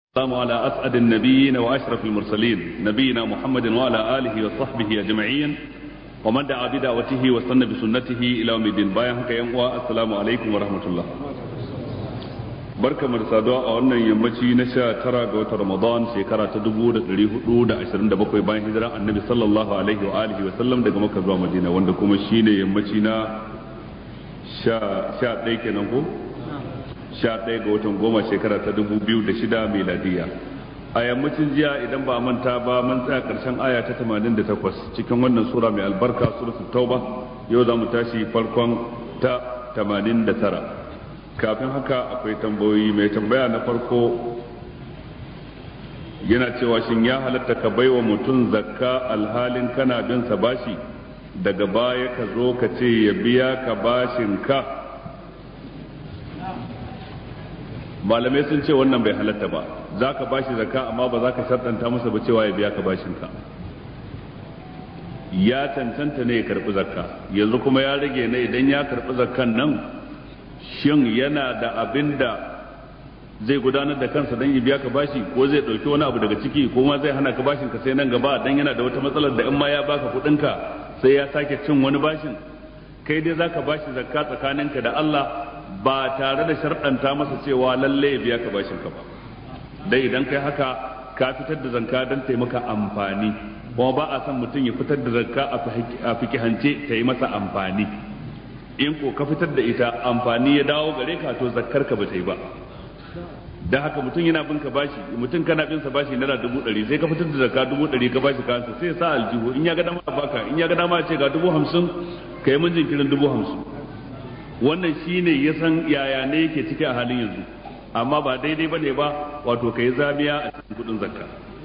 السلام على أسعد النبيين وأشرف المرسلين نبينا محمد وعلى آله وصحبه أجمعين ومن دعا بدعوته واستنى بسنته إلى يوم الدين بايعك يا السلام عليكم ورحمة الله barka mu da saduwa a wannan yammaci na 19 ga watan Ramadan shekara ta 1427 bayan hijiran Annabi sallallahu alaihi wa alihi wa sallam daga Makka zuwa Madina wanda kuma shine yammaci na 11 kenan ko 11 ga watan goma shekara ta 2006 miladiya a yammacin jiya idan ba a manta ba mun tsaya karshen aya ta 88 cikin wannan sura mai albarka suratul tauba yau za mu tashi farkon ta 89 kafin haka akwai tambayoyi mai tambaya na farko yana cewa shin ya halatta ka baiwa mutum zakka alhalin kana bin sa bashi daga baya ka zo ka ce ya biya ka bashin ka. Malamai sun ce wannan bai halatta ba za ka bashi zakka amma ba za ka sharɗanta masa ba cewa ya biya ka bashin ka. Ya cancanta ne ya karɓi zakka yanzu kuma ya rage ne idan ya karɓi zakkan nan shin yana da abin da zai gudanar da kansa don ya biya ka bashi ko zai ɗauki wani abu daga ciki ko ma zai hana ka bashin ka sai nan gaba dan yana da wata matsalar da in ma ya baka kuɗinka sai ya sake cin wani bashin. Kai dai za ka bashi zakka tsakaninka da Allah ba tare da sharɗanta masa cewa lalle ya biya ka bashin ka ba dai idan kai haka ka fitar da zakka don ta yi maka amfani kuma ba a son mutum ya fitar da zakka a fikihance ta yi masa amfani. In ko ka fitar da ita amfani ya dawo gare ka to zakkar ka ba ta yi ba. Da haka mutum yana bin ka bashi mutum kana bin sa bashi naira 100 sai ka fitar da zakka 100 ka bashi kansa sai ya sa aljihu in ya ga dama baka in ya ga dama ce ga 50,000 kai mun jinkirin 50,000 wannan shine ya san yaya ne yake ciki a halin yanzu amma ba daidai bane ba wato kai zamiya a cikin kudin zakka.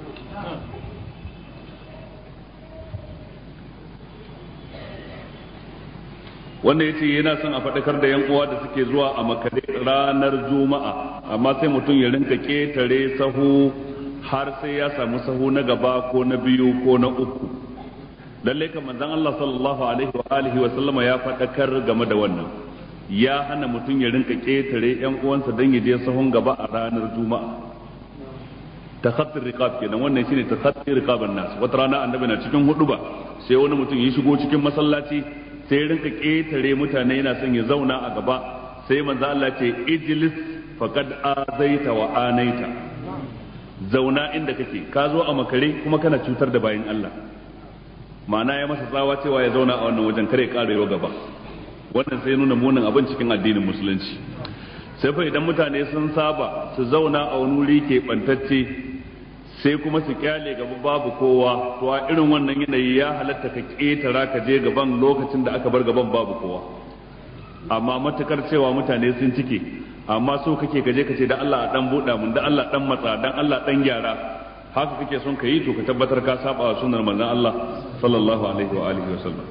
wanda ya ce yana son a faɗakar da 'yan uwa da suke zuwa a makare ranar juma'a amma sai mutum ya rinka ƙetare sahu har sai ya samu sahu na gaba ko na biyu ko na uku. lallai kan manzon Allah sallallahu alaihi wa alihi wa sallama ya faɗakar game da wannan ya hana mutum ya rinka ƙetare 'yan uwansa don ya je sahun gaba a ranar juma'a. takhattir riqab kenan wannan shine takhattir riqaban nas. wata rana annabi na cikin huduba sai wani mutum ya shigo cikin masallaci sai rinka ƙetare mutane yana son ya zauna a gaba sai manzo Allah ce ijlis faqad azaita wa anaita zauna inda kake ka zo a makare kuma kana cutar da bayin Allah ma'ana ya masa tsawa cewa ya zauna a wannan wajen kare ƙarewa gaba. wannan sai nuna munin abin cikin addinin musulunci. sai fa idan mutane sun saba su zauna a wani wuri ke bantacce sai kuma su kyale gaba babu kowa to a irin wannan yanayi ya halatta ka ketara ka je gaban lokacin da aka bar gaban babu kowa. amma matukar cewa mutane sun cike amma so kake ka je ka ce da Allah a dan buɗa mun da Allah dan matsa dan Allah dan gyara haka kake son ka yi to ka tabbatar ka saba wa sunnar manzon Allah sallallahu alaihi wa alihi wa sallam.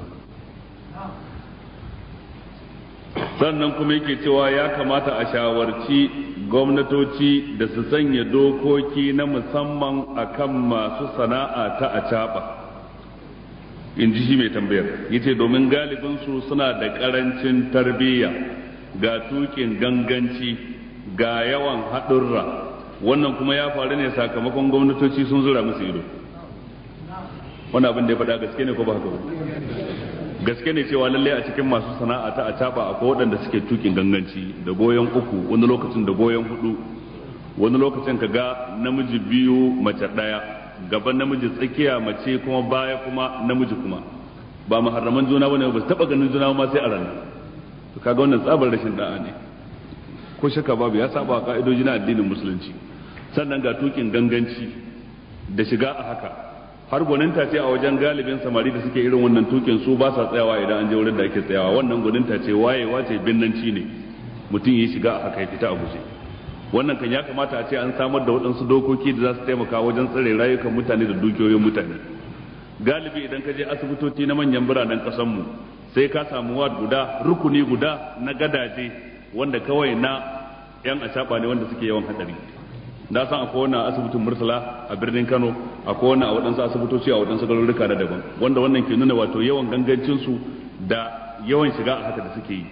sannan kuma yake cewa ya kamata a shawarci gwamnatoci da su sanya dokoki na musamman akan masu sana'a ta acaba in ji shi mai tambayar yace domin galibinsu suna da karancin tarbiyya ga tukin ganganci ga yawan haɗurra wannan kuma ya faru ne sakamakon gwamnatoci sun zura musu ido. wannan abin da ya faɗa gaske ne ko ba haka ba? gaske ne cewa lalle a cikin masu sana'a ta acaba akwai waɗanda suke tukin ganganci da goyon uku wani lokacin da goyon hudu wani lokacin ka ga namiji biyu mace ɗaya gaban namiji tsakiya mace kuma baya kuma namiji kuma ba maharraman juna bane ba su taɓa ganin juna ma sai a ranar to kaga wannan tsabar rashin da'a ne ko shaka babu ya saba ka'idoji na addinin musulunci. sannan ga tukin ganganci da shiga a haka har gwaninta ce a wajen galibin samari da suke irin wannan tukin su ba sa tsayawa idan an je wurin da ake tsayawa wannan gwaninta ce wayewa ce binnanci ne mutum ya shiga a haka ya fita a guje. wannan kan ya kamata a ce an samar da waɗansu dokoki da za su taimaka wajen tsare rayukan mutane da dukiyoyin mutane. galibi idan ka je asibitoci na manyan biranen ƙasarmu sai ka samu ward guda rukuni guda na gadaje wanda kawai na yan acaba ne wanda suke yawan hadari. na san akwai wannan asibitin Murtala a birnin Kano akwai wannan a waɗansu asibitoci a waɗansu garuruka na daban wanda wannan ke nuna wato yawan gangancin su da yawan shiga a haka da suke yi.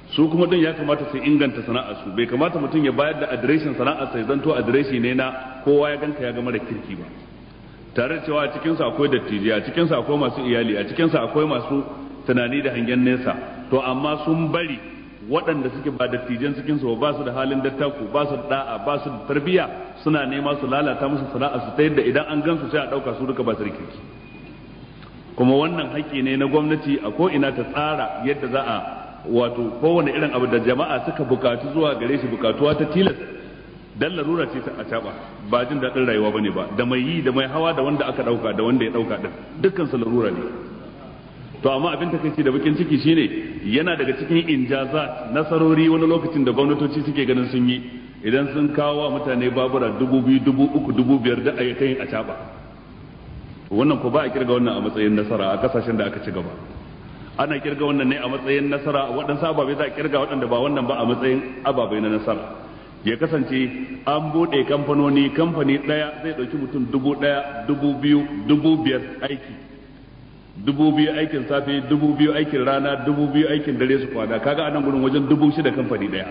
su kuma din ya kamata su inganta sana'ar su, bai kamata mutum ya bayar da adireshin sana'ar sa ya zanto adireshi ne na kowa ya ganka ya gama da kirki ba, tare da cewa a cikin sa akwai dattijai, a cikin sa akwai masu iyali, a cikin sa akwai masu tunani da hangen nesa, to amma sun bari waɗanda suke ba dattijan cikin su ba su da halin dattaku, ba su da da'a, ba su da tarbiyya, suna nema su lalata musu sana'ar su ta yadda idan an gansu sai a ɗauka su duka ba su da kirki. Kuma wannan haƙƙi ne na gwamnati a ko ina ta tsara yadda za a wato kowane irin abu da jama'a suka bukatu zuwa gare shi bukatuwa ta tilas, dan larura ce ta acaba, ba jin daɗin rayuwa bane ba, da mai yi da mai hawa da wanda aka ɗauka da wanda ya ɗauka din dukkan su larura ne. To amma abin takeici da bakin ciki shine yana daga cikin injazat, nasarori wani lokacin da gwamnatoci suke ganin sun yi, idan sun kawo wa mutane babura 2,000, 3,000, 5,000 da ayyukan acaba. Wannan ko ba a kirga wannan a matsayin nasara a kasashen da aka ci gaba. Ana kirga wannan ne a matsayin nasara, waɗansu ababai za a kirga waɗanda ba wannan ba a matsayin ababai na nasara. Ya kasance an buɗe kamfanoni, kamfani ɗaya zai ɗauki mutum 1,000, 2,000, 5,000 aiki, 2,000 aikin safe, 2,000 aikin rana, 2,000 aikin dare su kwana, kaga anan gurin wajen 6,000 kamfani ɗaya.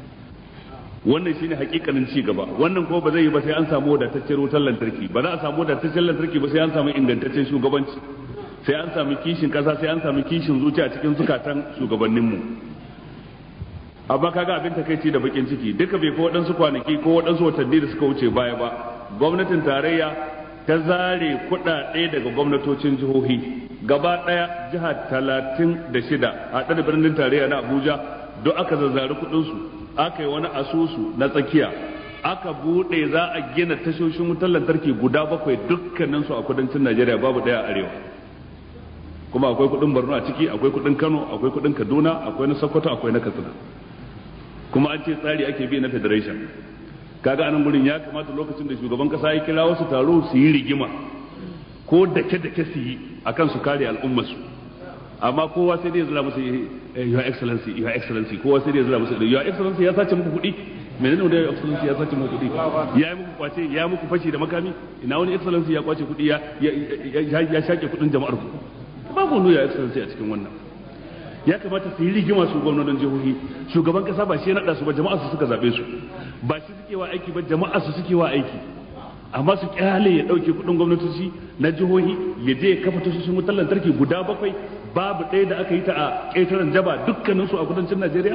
Wannan shine hakikanin ci gaba. Wannan ko ba zai yi ba sai an samu wadataccen wutar lantarki, ba za a samu wadataccen lantarki ba sai an samu ingantaccen shugabanci, sai an samu kishin kasa, sai an samu kishin zuciya cikin zukatan shugabanninmu. Amma kaga abin takeici da bakin ciki duka bai ko waɗansu kwanaki ko waɗansu watanni da suka wuce baya ba, gwamnatin tarayya ta zare kuɗaɗe daga gwamnatocin jihohi gaba ɗaya, jiha 36 a ɗan birnin tarayya na Abuja duk aka zazzari kuɗinsu, aka yi wani asusu na tsakiya, aka buɗe za a gina tashoshin wutar lantarki guda 7 dukkaninsu a kudancin Najeriya, babu ɗaya a arewa. Kuma akwai kudin Borno a ciki, akwai kudin Kano, akwai kudin Kaduna, akwai na Sokoto, akwai na Katsina. Kuma an ce tsari ake bi na federation. Kaga anan gurin ya kamata lokacin da shugaban kasa ya kira wasu taro su yi rigima ko dake su yi akan su kare al'ummar su. Amma kowa sai dai zura musu your excellency, your excellency, kowa sai dai zura musu your excellency ya sace muku kuɗi. Menene da your excellency ya sace muku kuɗi? Ya yi muku kwace, ya muku fashi da makami? Ina wani excellency ya kwace kuɗi ya shake kuɗin jama'ar ku? Babu wani ya excellency a cikin wannan. Ya kamata su yi rigima su gwamnonin jihohi, shugaban kasa ba shi ya naɗa su ba, jama'a su suka zaɓe su, ba shi suke wa aiki ba, jama'a su suke wa aiki. Amma su kyale ya ɗauke kuɗin gwamnatoci na jihohi ya je ya kafa tashoshin wutar lantarki guda 7, babu ɗaya da aka yi ta a ƙetaren jaba, dukkaninsu a kudancin Najeriya.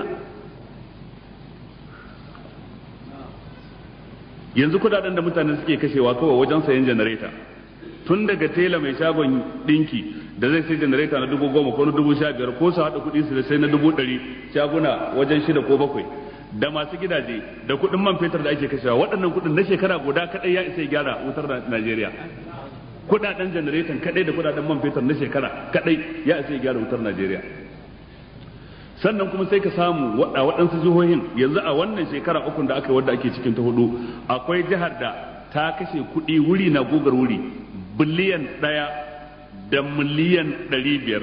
Yanzu kudaden da mutane suke kashewa kawai wajen sayan janareta, tun daga tela mai shagon dinki da zai sai janareta na 10,000 ko na 15,000 ko su haɗa kuɗi su da sai na 100,000, shaguna wajen 6 ko 7, da masu gidaje da kuɗin man fetur da ake kashewa, waɗannan kuɗin na shekara guda kaɗai ya isa ya gyara wutar Najeriya. Kuɗaɗen janaretan kaɗai da kuɗaɗen man fetur na shekara kaɗai ya isa ya gyara wutar Najeriya. Sannan kuma sai ka samu a waɗansu jihohin yanzu a wannan shekara 3 da aka yi wadda ake cikin ta 4, akwai jihar da ta kashe kuɗi wuri na gugar wuri biliyan 1 da miliyan 500,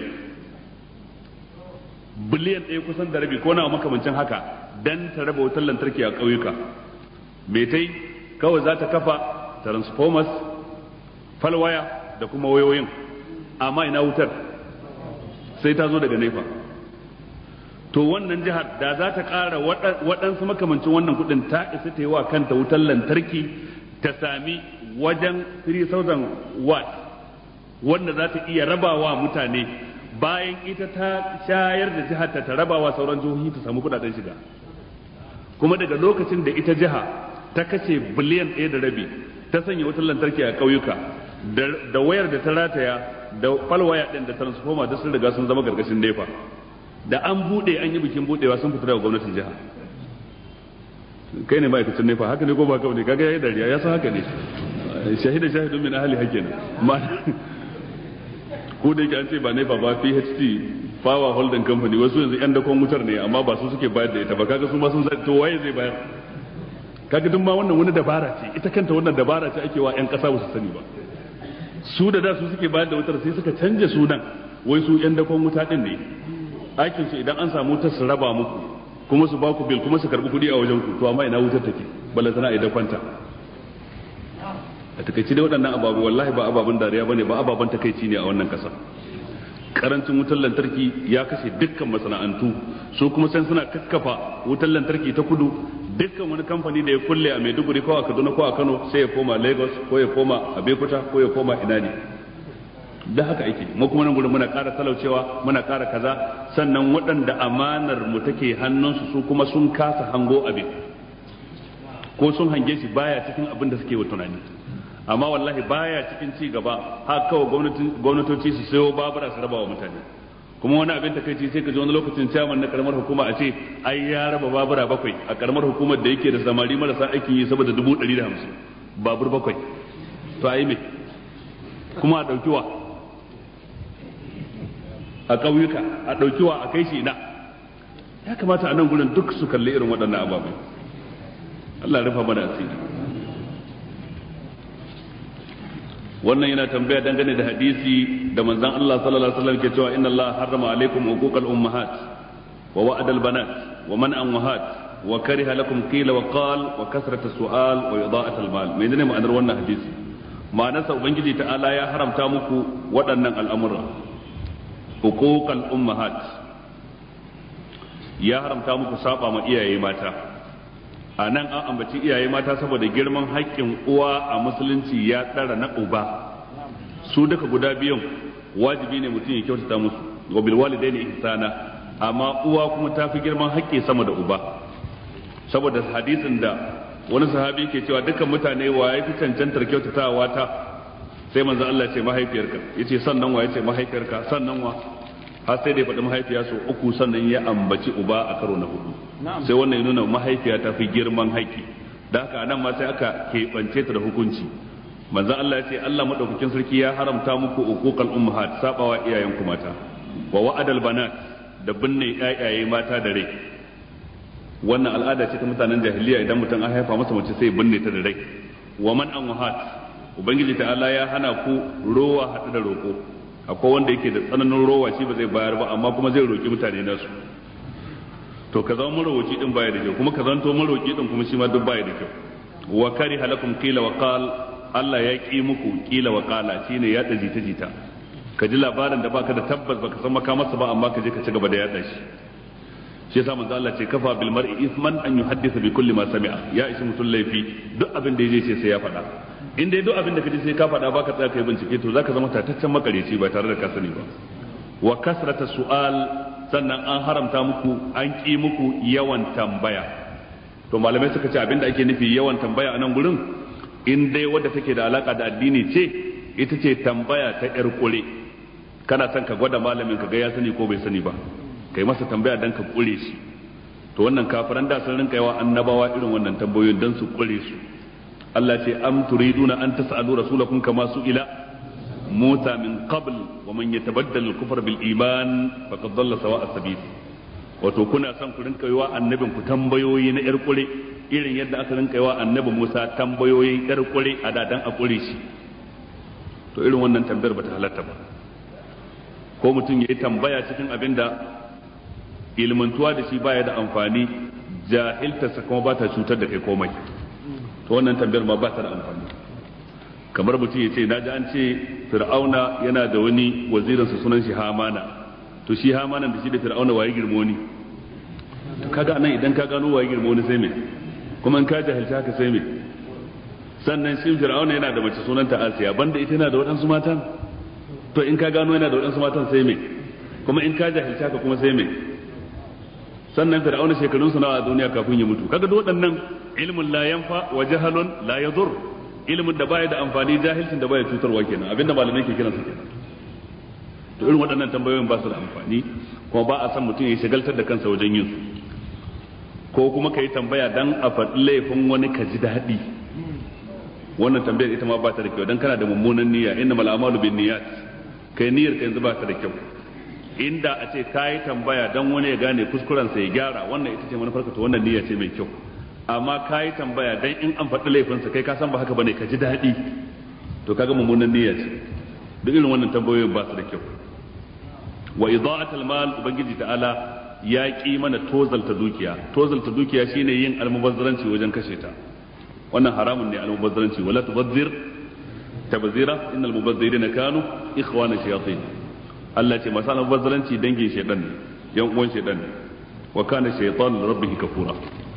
biliyan 1 kusan da rabi ko na makamancin haka, dan ta raba wutar lantarki a ƙauyuka. Me tai kawai za ta kafa transformers, falwaya da kuma wayoyin, amma ina wutar sai ta zo daga nefa. To wannan jihar da za ta ƙara waɗansu makamancin wannan kuɗin, ta isa ta yi wa kanta wutar lantarki, ta sami wajen 3,000 watt wanda za ta iya rabawa mutane, bayan ita ta shayar da jihar ta rabawa sauran jihohi ta samu kuɗaɗen shiga. Kuma daga lokacin da ita jiha ta kashe biliyan 1 da rabi ta sanya wutar lantarki a ƙauyuka, da wayar da ta rataya da falwaya ɗin da transformer da sun riga sun zama gargashin nefa, da an buɗe an yi bikin buɗewa sun fita daga gwamnatin jiha. Kai ne ma'aikacin nefa, haka ne ko ba kawai ne? Kaga yayi dariya, ya san haka ne. Shahidun min ahli hakena. Ko da yake an ce ba nefa ba, PHT Power Holding Company, wasu yanzu yan dakon wutar ne, amma ba su suke bayar da ita ba. Kaga su ma sun zai, to waye zai bayar? Kaga duk ma wannan wani dabara ce, ita kanta wannan dabara ce ake wa yan ƙasa ba su sani ba. Su da su suke bayar da wutar sai suka canja sunan, wai su yan dakon wuta din ne. Aikin su idan an samu wutar su raba muku, kuma su ba ku bil, kuma su karbi kuɗi a wajen ku, to amma ina wutar take, balle tana idan kwanta. A takaici dai waɗannan ababu wallahi ba ababen dariya bane, ba ababen takaici ne a wannan ƙasa. Karancin wutar lantarki ya kashe dukkan masana'antu su kuma sai suna kakkafa wutar lantarki ta kudu. Dukkan wani kamfani da ya kulle a Maiduguri ko a Kaduna ko a Kano sai ya koma Lagos ko ya koma Abeokuta ko ya koma ina ne. Da haka ake mu kuma nan gurin muna ƙara talaucewa muna ƙara kaza, sannan waɗanda amanar mu take hannunsu su kuma sun kasa hango abin ko sun hange shi baya cikin abin da suke wa tunani. Amma wallahi baya cikin ci gaba haka kawai gwamnatoci su sayo babura su raba wa mutane. Kuma wani abin takaici sai ka ji wani lokacin chairman na karamar hukuma a ce ai ya raba babura 7 a karamar hukumar da yake da samari marasa aikin yi saboda 150 babur 7 to ai me kuma a daukiwa a ƙauyuka a daukiwa a kai shi ina. Ya kamata a nan gurin duk su kalli irin waɗannan ababai. Allah ya rufa mana asiri. Wannan yana tambaya dangane da hadisi da manzon Allah sallallahu alaihi wasallam ke cewa inna Allah harrama alaikum uquqal ummahat wa wa'adal banat wa man'an wahat wa kariha lakum qila wa qal wa kasrata su'al wa ida'at al mal. Menene ma'anar wannan hadisi? Ma'anarsa ubangiji ta'ala ya haramta muku waɗannan al'amura. Uquqal ummahat ya haramta muku saba ma iyaye mata. A nan an ambaci iyaye mata saboda girman haƙƙin uwa a musulunci ya ɗara na uba. Su duka guda biyun wajibi ne mutum ya kyautata musu wa bil walidaini ihsana, amma uwa kuma ta fi girman haƙƙi sama da uba. Saboda hadisin da wani sahabi ke cewa dukkan mutane wa ya fi cancantar kyautatawa ta, sai manzo Allah ce mahaifiyarka, yace sannan wa, yace mahaifiyarka, sannan wa, har sai da ya faɗi mahaifiya sau 3 sannan ya ambaci uba a karo na 4. Sai wannan ya nuna mahaifiya ta fi girman haƙƙi. Da haka nan ma sai aka keɓance ta da hukunci. Manzon Allah ya ce Allah madaukakin sarki ya haramta muku uquqal ummahat, sabawa iyayenku mata, wa wa'adal banat, da binne ƴaƴaye mata da rai. Wannan al'ada ce ta mutanen jahiliya, idan mutum an haifa masa mace sai binne ta da rai. Wa man an wahat, ubangiji ta'ala ya hana ku rowa haɗu da roƙo. Akwai wanda yake da tsananin rowa shi ba zai bayar ba amma kuma zai roƙi mutane nasu. To ka zama marowaci din baya da kyau, kuma ka zanto maroƙi din kuma shi ma duk baya da kyau. Wa kariha lakum qila wa qal, Allah ya ki muku qila wa qala, shine ya da jita jita. Ka ji labarin da baka da tabbas baka san makamarsa ba amma ka je ka ci gaba da yada shi. Shi yasa manzo Allah ce kafa bil mar'i ithman an yuhaddisa bi kulli ma sami'a. Ya ishi mutum laifi duk abin da yaje ce sai ya faɗa. In dai duk abin da kaje sai ka faɗa baka tsaya kai bincike to zaka zama tataccen makareci ba tare da ka sani ba. Wa kasrata su'al, sannan an haramta muku an ki muku yawan tambaya. To malamai suka ce abin da ake nufi yawan tambaya a nan gurin, in dai wadda take da alaka da addini ce, ita ce tambaya ta yar kure. Kana son ka gwada malamin ka ga ya sani ko bai sani ba, kai masa tambaya dan ka kure shi. To wannan kafiran da sun rinka yawa annabawa irin wannan tambayoyin dan su kure su. Allah ce am turiduna an tas'alu rasulakum kama su'ila Musa min qabl wa man yatabaddal al-kufra bil iman faqad dalla sawa'a sabil. Wato kuna son ku rinka yawa annabin ku tambayoyi na yar kure irin yadda aka rinka yawa annabi Musa tambayoyi yar kure a dadan a kure shi. To irin wannan tambayar bata halatta ba. Ko mutum yayi tambaya cikin abinda ilmantuwa da shi baya da amfani, jahiltarsa kuma ba ta cutar da kai komai. To wannan tambayar ma ba ta da amfani. Kamar mutum ya ce na ji an ce fir'auna yana da wani wazirinsa sunan shi Hamana, to shi Hamanan da shi da fir'auna waye girmo ni? Kaga nan idan ka gano waye girmo ni sai me, kuma in ka jahilci haka sai me. Sannan shi fir'auna yana da mace sunanta Asiya, banda ita yana da waɗansu matan, to in ka gano yana da waɗansu matan sai me, kuma in ka jahilci haka kuma sai me. Sannan fir'auna shekarunsa nawa a duniya kafin ya mutu. Kaga duk waɗannan ilmun la yanfa wa jahalun la yadur, ilmin da baya da amfani, jahilcin da baya cutarwa kenan, abinda malamai ke kiransa kenan. To irin waɗannan tambayoyin ba su da amfani, kuma ba a san mutum ya shagaltar da kansa wajen yin su. Ko kuma ka yi tambaya dan a faɗi laifin wani ka ji daɗi. Wannan tambayar ita ma ba ta da kyau dan kana da mummunan niyya, innamal a'malu binniyat. Kai niyyar ka yanzu ba ta da kyau. Inda a ce ka yi tambaya dan wani ya gane kuskurensa ya gyara, wannan ita ce manufarka, to wannan niyya ce mai kyau. Amma ka yi tambaya dan in an faɗi laifinsa kai ka san ba haka bane ka ji daɗi, to kaga mummunan niyya ce. Duk irin wannan tambayoyin ba su da kyau. Wa ida'atul mal, ubangiji ta'ala ya ki mana tozalta dukiya. Tozalta dukiya shine yin almubazzaranci wajen kashe ta. Wannan haramun ne almubazzaranci, wala tubazzir tabzira innal mubazzirina kanu ikhwana shayatin. Allah ce masu almubazzaranci dangin shedan ne, yan uwan shedan ne. wa kana shaytanu li rabbih kafura.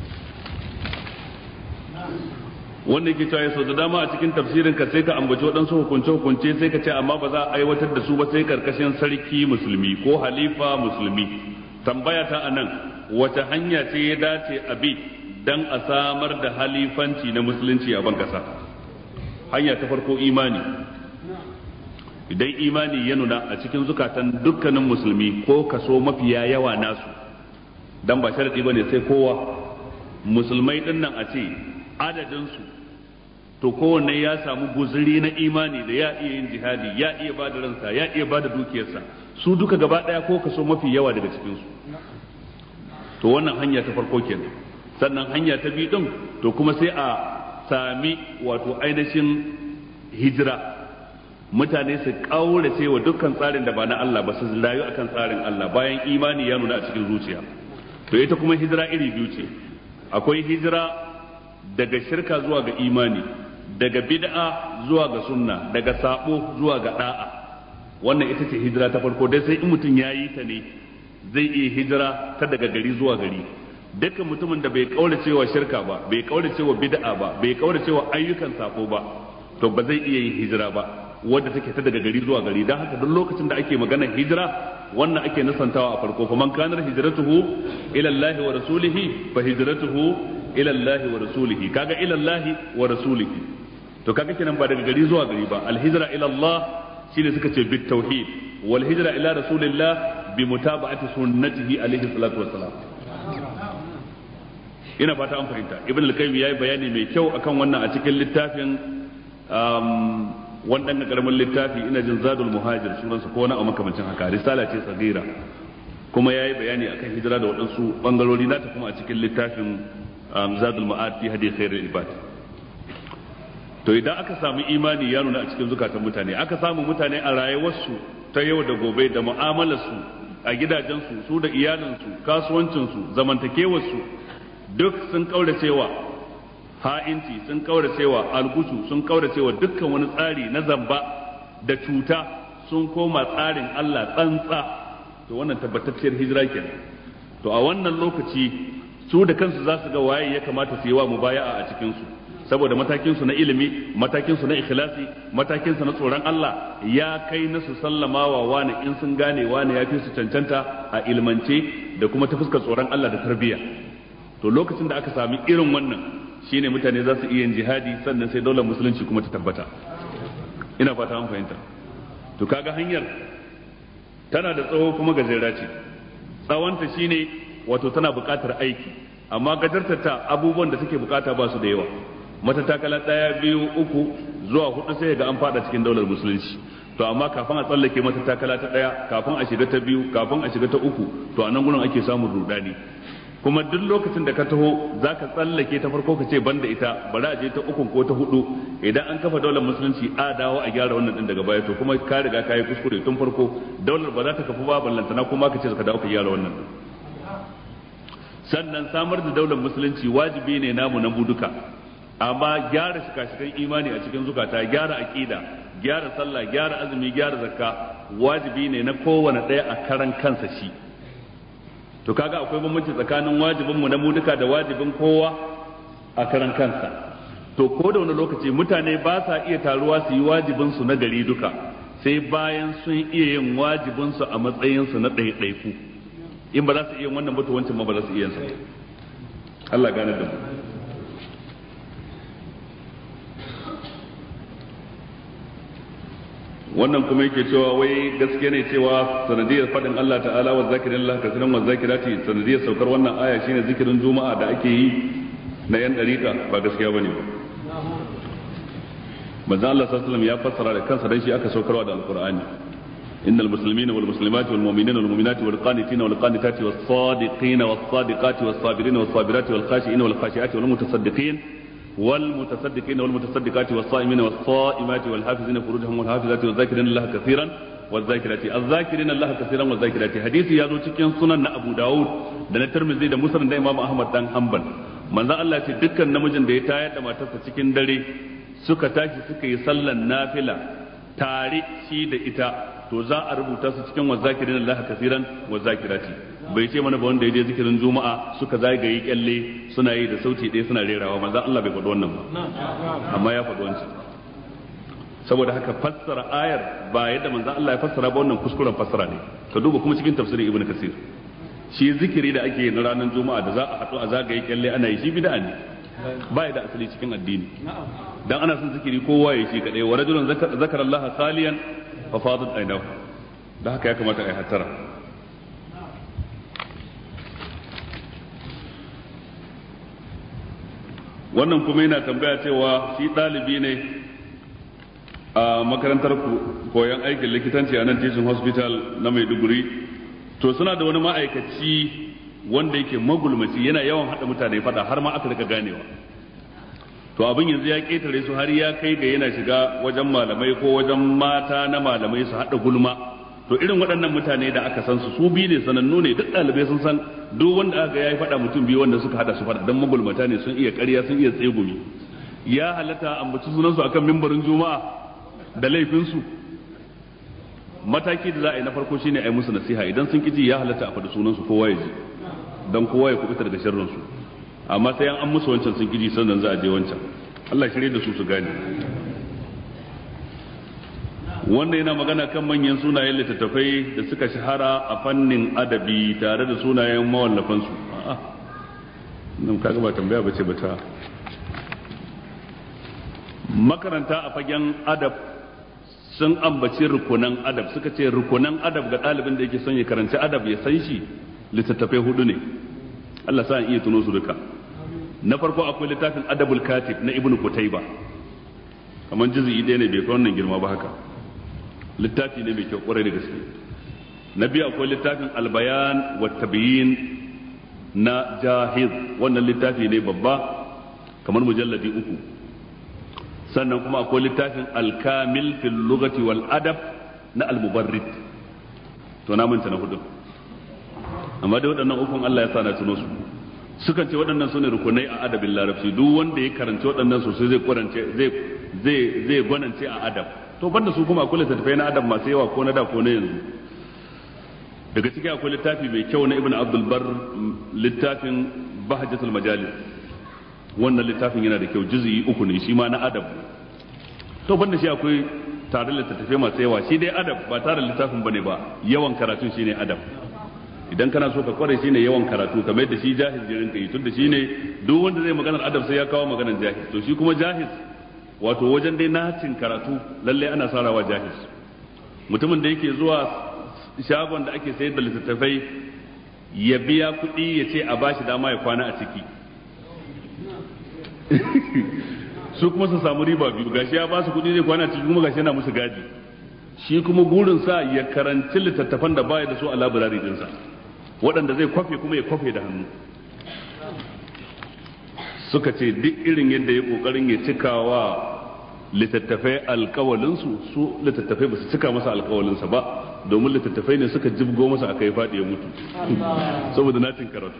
wanda yake cewa sau da dama a cikin tafsirin ka sai ka ambaci waɗansu hukunce sai ka ce amma ba za a aiwatar da su ba sai karkashin sarki musulmi ko halifa musulmi. tambaya ta anan wace hanya ce ya dace a bi dan a samar da halifanci na musulunci a ban kasa? hanya ta farko imani. idan imani ya nuna a cikin zukatan dukkanin musulmi ko kaso mafiya yawa nasu, dan ba sharadi bane sai kowa musulmai din nan a ce adadinsu, to kowanne ya samu guzuri na imani da ya iya yin jihadi, ya iya ba da ransa, ya iya ba da dukiyarsa, su duka gaba daya ko kaso mafi yawa daga cikinsu. to wannan hanya ta farko kenan. sannan hanya ta biyu din to kuma sai a sami wato ainihin hijira, mutane su kaurace wa dukkan tsarin da ba na Allah ba, su rayu akan tsarin Allah bayan imani ya nuna a cikin zuciya. to ita kuma hijira iri biyu ce, akwai hijira daga shirka zuwa ga imani, daga bid'a zuwa ga sunna, daga sabo zuwa ga da'a. wannan ita ce hijira ta farko, dai sai in mutum ya yi ta ne zai iya hijira ta daga gari zuwa gari. dukkan mutumin da bai kaurace wa shirka ba, bai kaurace wa bid'a ba, bai kaurace wa ayyukan sabo ba, to ba zai iya yin hijira ba wadda take ta daga gari zuwa gari. dan haka duk lokacin da ake maganar hijira, wannan ake nasantawa a farko, fa man kana hijratuhu ila Allah wa rasulihi fa hijratuhu ila Allah wa rasulihi. kaga ila Allah wa rasulihi, to kaga kenan ba daga gari zuwa gari ba. al hijra ila Allah shine suka ce bit tauhid, wal hijra ila rasulillah bi mutaba'ati sunnatihi alaihi salatu wassalam. ina fata an fahimta. ibn al-qayyim yayi bayani mai kyau akan wannan a cikin littafin wannan karamin littafi, ina jin zadul muhajir sunansa ko wani a makamancin haka, risala ce sagira, kuma yayi bayani akan hijira da waɗansu bangarori nata kuma a cikin littafin zadul ma'ad fi hadi khairul ibad. to idan aka samu imani ya nuna a cikin zukatan mutane, aka samu mutane a rayuwarsu ta yau da gobe da mu'amalarsu a gidajensu, su da iyalansu, kasuwancinsu, zamantakewarsu, duk sun kauracewa ha'inci, sun kauracewa algushu, sun kauracewa dukkan wani tsari na zamba da cuta, sun koma tsarin Allah tsantsa, to wannan tabbatacciyar hijira kenan. to a wannan lokaci su da kansu za su ga waye ya kamata su yi wa mubaya'a a cikin su, saboda matakin su na ilimi, matakin su na ikhlasi, matakin su na tsoron Allah ya kai na su sallamawa wani in sun gane wani ya fi su cancanta a ilmance da kuma ta fuskar tsoron Allah da tarbiyya. to lokacin da aka sami irin wannan shine mutane za su iya yin jihadi, sannan sai daular musulunci kuma ta tabbata. ina fata an fahimta. to kaga hanyar tana da tsawo kuma gajera ce. tsawonta shine wato tana buƙatar aiki, amma gajartar ta abubuwan da take buƙata ba su da yawa. matatakala 1 2 3 zuwa 4 sai ga an fada cikin daular musulunci. to amma kafin a tsallake matatakala ta 1, kafin a shiga ta 2, kafin a shiga ta 3, to a nan gurin ake samun rudani. kuma duk lokacin da ka taho za ka tsallake ta farko ka ce banda ita, bari a je ta 3 ko ta 4, idan an kafa daular musulunci a dawo a gyara wannan din daga baya, to kuma ka riga ka yi kuskure tun farko. daular ba za ta kafu ba, ballantana kuma ka ce ka dawo ka gyara wannan din. sannan samar da daular musulunci wajibi ne namu na duka, amma gyara shika-shikan imani a cikin zukata, gyara aqida, gyara sallah, gyara azumi, gyara zakka wajibi ne na kowane ɗaya a karan kansa shi. to kaga akwai bambanci tsakanin wajibin mu na mu duka da wajibin kowa a karan kansa. to ko da wani lokaci mutane ba sa iya taruwa su yi wajibin su na gari duka sai bayan sun iya yin wajibin su a matsayin su na ɗaiɗaiku. in ba za su iya wannan ba to wancan ma ba za su iya sa. Allah gane da mu. wannan kuma yake cewa wai gaske ne cewa sanadiyar faɗin Allah ta'ala wa zakirin Allah kasiran wa zakirati, sanadiyar saukar wannan aya shine zikirin juma'a da ake yi na yan dariƙa, ba gaskiya bane ba. manzo Allah sallallahu alaihi wasallam ya fassara da kansa dan shi aka saukarwa da alqur'ani. innal muslimina wal muslimati wal mu'minina wal mu'minati wal qanitina wal qanitati was sadiqina was sadiqati was sabirina was sabirati wal khashiina wal khashiati wal mutasaddiqin والمتصدقين والمتصدقات والصائمين والصائمات والحافظين فروجهم والحافظات والذاكرين الله كثيرا والذاكرات الذاكرين الله كثيرا والذاكرات. حديث ya zo cikin sunan na Abu Dawud da na Tirmidhi da Muslim da Imam Ahmad dan Hanbal. manzo Allah ce dukkan namijin da ya tayar da matarsa cikin dare suka tashi suka yi sallan nafila tare shi da ita, to za a rubuta su cikin wazakirin Allah kaseeran wazakirati. Bai ce mana ba wanda ya je zikirin juma'a suka zagaye kyalle suna yi da sauti ɗaya suna rerawa, manzon Allah bai faɗi wannan ba, amma ya faɗi wancan. Saboda haka fassara ayar ba yadda manzon Allah ya fassara ba, wannan kuskuren fassara ne. Ka duba kuma cikin tafsirin Ibn Kasir, shi zikiri da ake yi na ranar juma'a da za a haɗu a zagaye kyalle ana yi, shi bid'a ne, ba da asali cikin addini. Dan ana son zikiri kowa ya shi kadai, wa rajulun zakara Allah khaliyan fa fadat aynahu. Da haka ya kamata a yi hattara. Wannan kuma yana tambaya cewa shi ɗalibi ne a makarantar koyon aikin likitanci a nan Teaching Hospital na Maiduguri. To suna da wani ma'aikaci wanda yake magulmaci, yana yawan haɗa mutane fada, har ma aka rika ganewa. To abin yanzu ya ƙetare su har ya kai ga yana shiga wajen malamai ko wajen mata na malamai su haɗa gulma. To irin waɗannan mutane da aka san su biyu ne, sanannu ne, duk ɗalibai sun san duk wanda aka ya yi faɗa mutum biyu wanda suka haɗa su faɗa, don magulmata ne, sun iya ƙarya, sun iya tsegumi. Ya halatta ambaci sunansu akan mimbarin juma'a da laifinsu. Mataki da za a yi na farko shine a yi musu nasiha, idan sun kiji ya halatta a faɗi sunansu kowa ya ji, don kowa ya kubuta daga sharrinsu. Amma sai an musu wancan sun kiji sannan za a je wancan. Allah shirye da su gane. Wanda yana magana kan manyan sunayen littattafai da suka shahara a fannin adabi tare da sunayen mawallafansu. A'a, nan kaga ba tambaya bace ba ta. Makaranta a fagen adab sun ambaci rukunan adab, suka ce rukunan adab ga ɗalibin da yake son ya karanci adab ya san shi littattafai 4 ne. Allah sa iya tuno su duka. Na farko akwai littafin Adabul Katib na Ibn Qutayba, kamar juz'i 1 ne, bai kai wannan girma ba haka. Littafi ne mai kyau kwarai da gaske. Na biyu akwai littafin Al-Bayan wa Tabyin na Jahiz, wannan littafi ne babba kamar mujalladi 3. Sannan kuma akwai littafin Al-Kamil fil Lughati wal Adab na Al-Mubarrid. To na manta na 4. Amma da waɗannan ukun Allah ya sa na tuno su. Sukan ce waɗannan sune rukunai a adabin Larabci, duk wanda ya karanci waɗannan sosai zai kwarance zai gwanance a adab. To banda su kuma akwai littattafai na adab masu yawa ko na da ko na yanzu. Daga ciki akwai littafi mai kyau na Ibn Abdul Barr, littafin Bahjatul Majalis. Wannan littafin yana da kyau, juz'i 3 ne, shi ma na adab. To banda shi akwai tare littattafai masu yawa, shi dai adab ba tare littafin bane ba, yawan karatun shine adab. Idan kana so ka kware shine yawan karatu, kamar yadda shi Jahiz jirin kai, tunda shine duk wanda zai maganar adab sai ya kawo maganar Jahiz. To shi kuma Jahiz wato wajen dai nacin karatu lalle ana sarawa Jahiz. Mutumin da yake zuwa shagon da ake sayar da littattafai ya biya kuɗi ya ce a bashi dama ya kwana a ciki. Su kuma su samu riba biyu, gashi ya ba su kuɗi zai kwana a ciki kuma gashi yana musu gadi. Shi kuma burinsa ya karanci littattafan da baya da su a labirari dinsa, waɗanda zai kwafe kuma ya kwafe da hannu. Suka ce duk irin yadda ya kokarin ya cikawa littattafai alkawalinsu, su littattafai ba su cika masa alkawalinsa ba, domin littattafai ne suka jibgo masa aka yi faɗi ya mutu saboda natin karatu.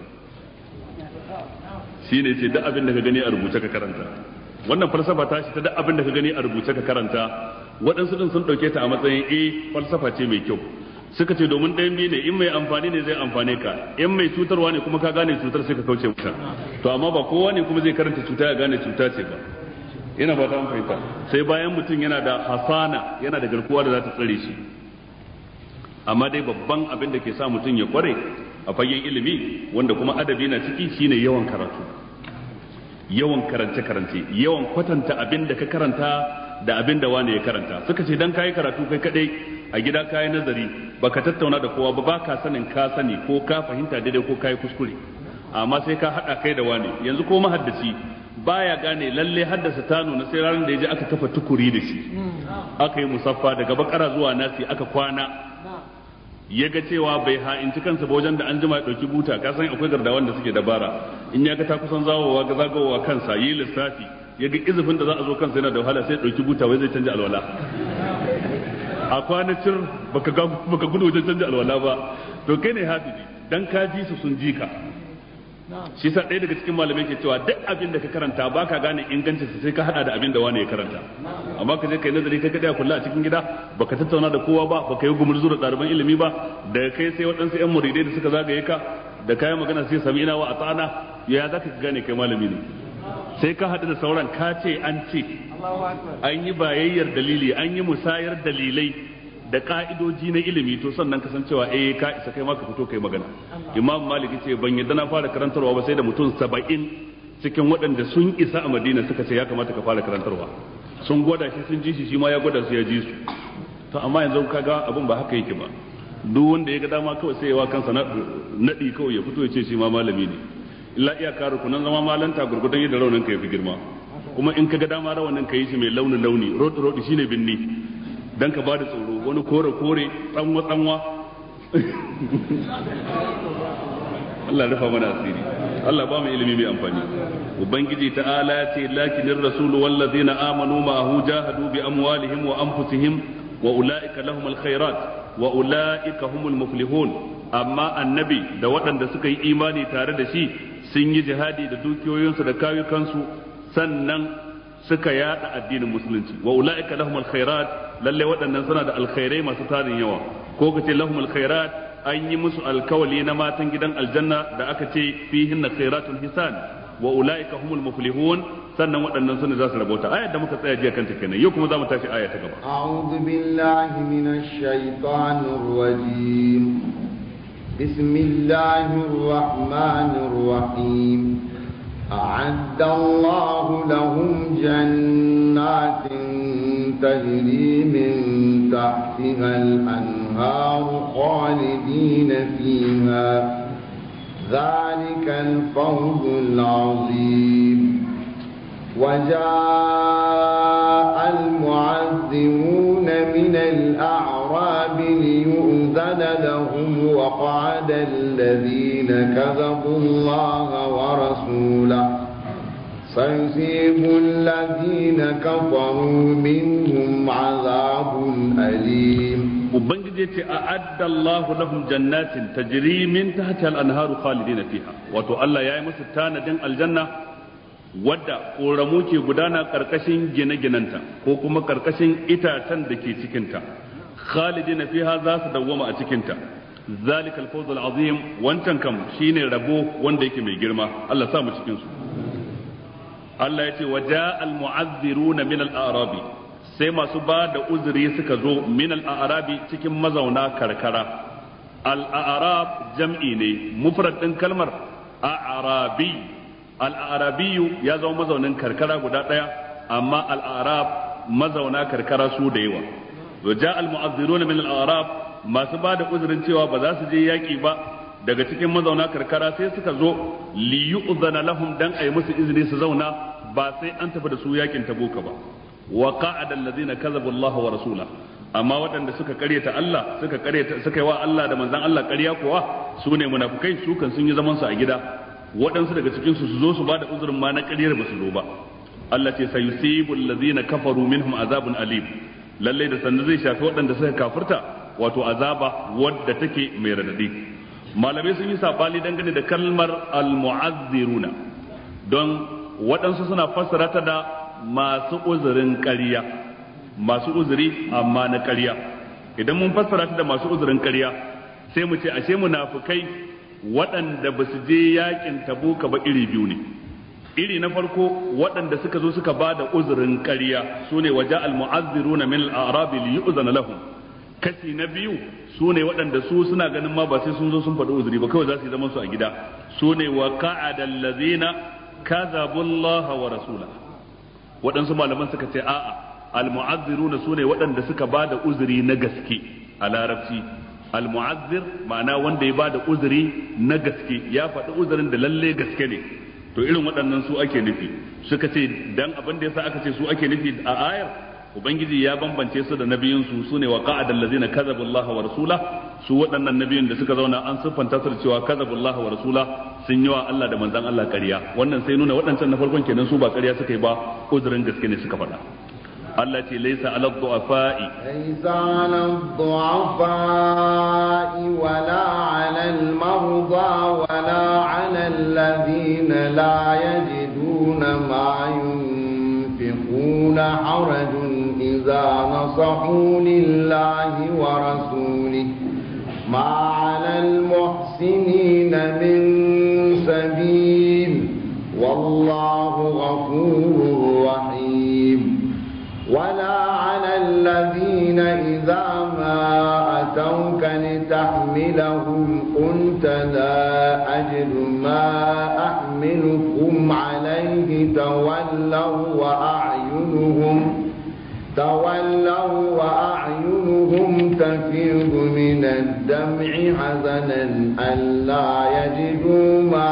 Shi ne ce duk abin da ka gani a rubuce ka karanta. Wannan falsafa ta shi ta duk abin da ka gani a rubuce ka karanta, waɗansu ɗin sun ɗauke ta a matsayin falsafa ce mai kyau. Suka ce domin ɗayan biyu ne, in mai amfani ne zai amfane ka, in mai cutarwa ne kuma ka gane cutar sai ka kauce mata. To amma ba kowa ne kuma zai karanta cuta ya gane cuta ce ba. Yana ba ta fahimta, sai bayan mutum yana da hasana, yana da garkuwa da za ta tsare shi. Amma dai babban abin da ke sa mutum ya kware a fagen ilimi, wanda kuma adabi na ciki, shine yawan karatu, yawan karance-karance, yawan kwatanta abin da ka karanta da abin da wani ya karanta. Suka ce dan kayi karatu kai kadai a gida kayi nazari baka tattauna da kowa ba, baka sanin ka sani ko ka fahimta daidai ko kayi kuskure. Amma sai ka hada kai da wani. Yanzu ko mahaddaci baya gane lalle haddasa ta nuna sai ranar da ya je aka kafa tukuri da shi, aka yi musaffa daga bakara zuwa nasi aka kwana, ya ga cewa bai ha'inci kansa ba wajen da an jima ya ɗauki buta. Ka san akwai gardawan da suke dabara, in ya ga ta kusan zagawowa kansa yi lissafi, ya ga izufin da za a zo kansa yana da wahala, sai ya ɗauki buta wai zai canja alwala. A kwanacin baka gudu wajen canja alwala ba. To kai ne hafizi, dan ka ji su sun ji ka, shi sa ɗaya daga cikin malamai ke cewa duk abin da ka karanta ba ka gane ingancin sai ka hada da abin da wani ya karanta amma ka je kai nazari kai kadai kulla a cikin gida baka tattauna da kowa ba baka yi gumurzu da ɗaliban ilimi ba da kai sai waɗansu ƴan muridai da suka zagaye ka da kayan magana sai sami ina wa atana ya za ka gane kai malami ne sai ka haɗu da sauran ka ce an ce an yi bayayyar dalili an yi musayar dalilai da ka'idoji na ilimi to sannan kasancewa ka isa kai ma ka fito kai magana imam malik ce ban yadda na fara karantarwa ba sai da mutum 70 cikin waɗanda sun isa a madina suka ce ya kamata ka fara karantarwa sun gwada shi sun ji shi ma ya gwada su ya ji su to amma yanzu kaga abin ba haka yake ba duk wanda ya ga dama kawai sai ya wa kansa nadi kawai ya fito ya ce shi ma malami ne illa iyaka rukunan zama malanta gurgudan yadda raunin ka yafi girma kuma in ka ga dama rawanin ka yi shi mai launi rodi shine binni dan ka bada tsoro wani kore tsanwa Allah rufa mana asiri Allah ba mu ilimi mai amfani ubangiji ta'ala ya ce lakinir rasul wallazina amanu ma'ahu jahadu bi amwalihim wa anfusihim wa ulaika lahumul khairat wa ulaika humul muflihun amma annabi da waɗanda suka yi imani tare da shi sun yi jihadi da dukiyoyinsu da kayukansu sannan suka yada addinin musulunci wa ulaika lahumul khairat lalle waɗannan suna da alkhairai masu tarin yawa ko kace lahumul khairat an yi musu alkawali na matan gidan aljanna da aka ce fihinna khairatun hisan wa ulaika humul muflihun sannan waɗannan sune za su rabota ayat da muka tsaya jiya kanta kenan yau kuma za mu tashi aya ta gaba a'udhu billahi minash shaitanir rajim bismillahir rahmanir rahim أعد الله لهم جنات تجري من تحتها الأنهار خالدين فيها ذلك الفوز العظيم وجاء المعذرون من الأعراب ليؤذن لهم وقعد الذين كذبوا الله ورسوله سيصيب الذين كفروا منهم عذاب أليم ubangiji ce a'adda Allahu lahum jannatin tajri min tahtiha al-anharu khalidina fiha wato Allah yayi musu tanadin aljanna wadda koramu ke gudana karkashin gine-ginanta ko kuma karkashin itacen da ke cikinta khalidina fiha za su dawwama a cikinta zalika al-fawz al-azim wancan kam shine rabo wanda yake mai girma Allah sa mu cikin su Allah yace waja al-mu'azziruna min al-a'rabi sai masu ba da uzuri suka zo min al-a'rabi cikin mazauna karkara al-a'rab jam'i ne mufrad din kalmar a'rabi al-arabiyu ya zama mazaunin karkara guda daya amma al-arab mazauna karkara su da yawa to ja al-mu'azziruna min al-arab masu bada uzurin cewa ba za su je yaki ba daga cikin mazauna karkara sai suka zo li yu'zana lahum dan ayi musu izini su zauna ba sai an tafi da su yakin tabuka ba wa qa'ada alladhina kadhabu Allah wa rasulahu amma waɗanda suka karyata Allah suka yi wa Allah da manzon Allah ƙarya kuwa su ne munafikai su kan sun yi zaman su a gida waɗansu daga cikinsu su zo su ba da uzurin ma na ƙaryar ba su zo ba Allah ce sayusibu allazina kafaru minhum azabun alim lalle da sannan zai shafi waɗanda suka kafirta wato azaba wadda take mai radadi malamai sun yi sabani dangane da kalmar almu'azziruna don waɗansu suna fassara ta da masu uzurin ƙarya masu uzuri amma na ƙarya idan mun fassara ta da masu uzurin ƙarya sai mu ce ashe munafikai waɗanda ba su je yakin tabuka ba iri biyu ne iri na farko waɗanda suka zo suka ba da uzurin ƙarya su ne waje al-mu'azziruna min al-a'rabi li yu'zana lahum kashi na biyu su ne waɗanda su suna ganin ma ba sai sun zo sun faɗi uzuri ba kawai za su yi zaman su a gida su ne wa qa'ada allazina kadhabu Allah wa rasulahu waɗansu malaman suka ce a'a al-mu'azziruna su ne waɗanda suka ba da uzuri na gaske a larabci al-mu'azzir ma'ana wanda ya bada uzuri na gaske ya faɗi uzurin da lalle gaske ne to irin waɗannan su ake nufi suka ce dan abin da yasa aka ce su ake nufi a ayar ubangiji ya bambance su da nabiyin su sune wa qa'ada allazina kadzabu Allah wa rasula su waɗannan nabiyin da suka zauna an siffanta su da cewa kadzabu Allah wa rasula sun yi wa Allah da manzon Allah ƙarya wannan sai nuna waɗancan na farkon kenan su ba ƙarya suka yi ba uzurin gaske ne suka faɗa Allah ce laisa ala du'afa'i laisa ala du'afa'i wala ala al-marda wala ala alladhina la yajiduna ma yunfiquna harajun idza nasahu lillahi wa rasulihi ma ala al-muhsinina min sabil wallahu ghafurur rahim ولا على الذين إذا ما أتوك لتحملهم قلت لا أجد ما أحملكم عليه تولوا وأعينهم تفيض من الدمع حزنا ألا يجدوا ما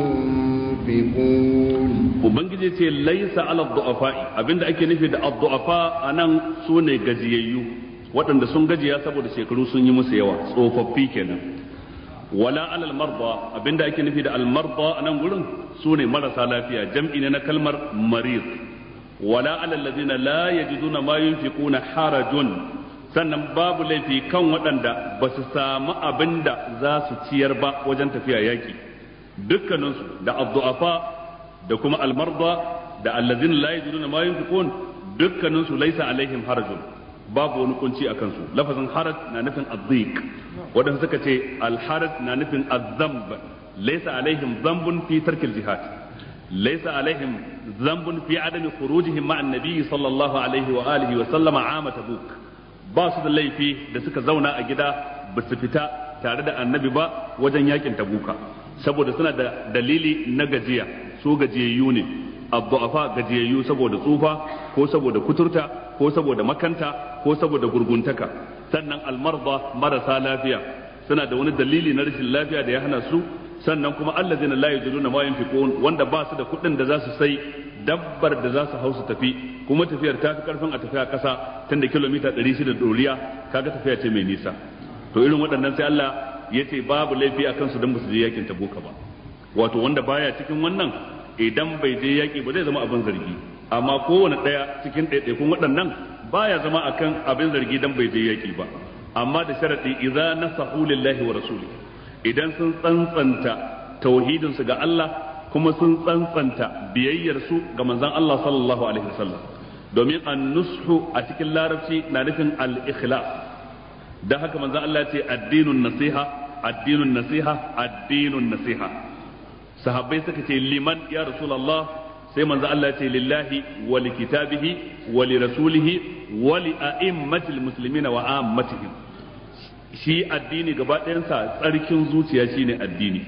ينفقون ubangiji ce laisa ala du'afa'i abinda ake nufi da ad-du'afa anan sune gajiyayyu waɗanda sun gajiya saboda shekaru sun yi musu yawa tsofaffi kenan wala ala al-marda abinda ake nufi da al-marda anan gurin sune marasa lafiya jam'i ne na kalmar marid wala ala alladhina la yajiduna ma yunfiquna harajun sannan babu laifi kan waɗanda ba su samu abinda za su ciyar ba wajen tafiya yaki dukkaninsu da ad-du'afa da kuma almarda da allazina la yajiduna ma yunfiqun dukkanin su laysa alaihim harajun babu wani kunci akan su lafazin haraj na nufin adhiq wadanda suka ce alharaj na nufin azzamb laysa alaihim dhanbun fi tarkil jihad laysa alaihim dhanbun fi adami khurujihim ma'a an-nabi sallallahu alaihi wa alihi wa sallama 'ama tabuk ba su da laifi da suka zauna a gida ba su fita tare da annabi ba wajen yakin tabuka saboda suna da dalili na gajiya su gajiyayyu ne abdu'afa gajiyayyu saboda tsufa ko saboda kuturta ko saboda makanta ko saboda gurguntaka sannan almarda marasa lafiya suna da wani dalili na rashin lafiya da ya hana su sannan kuma allazina la yajiduna ma yunfiqun wanda ba su da kuɗin da za su sai dabbar da za su hau su tafi kuma tafiyar ta fi karfin a tafiya kasa tun da kilomita 600 doriya kaga tafiya ce mai nisa to irin waɗannan sai Allah ya ce babu laifi a kansu don ba su je yakin tabuka ba wato wanda baya cikin wannan idan bai je yaki ba zai zama abin zargi amma kowane ɗaya cikin ɗaiɗaikun waɗannan baya zama akan abin zargi dan bai je yaki ba amma da sharadi idza nasahu lillahi wa rasuli idan sun tsantsanta tauhidin su ga Allah kuma sun tsantsanta biyayyar su ga manzon Allah sallallahu alaihi wasallam domin an-nushu a cikin larabci na nufin al-ikhlas da haka manzon Allah ya ce addinun nasiha addinun nasiha addinun nasiha sahabbai suka ce liman ya rasulullah sai manzo Allah ya ce lillahi wa li kitabihi wa li rasulihi wa li a'immatil muslimina wa ammatihim shi addini gaba ɗayansa tsarkin zuciya shine addini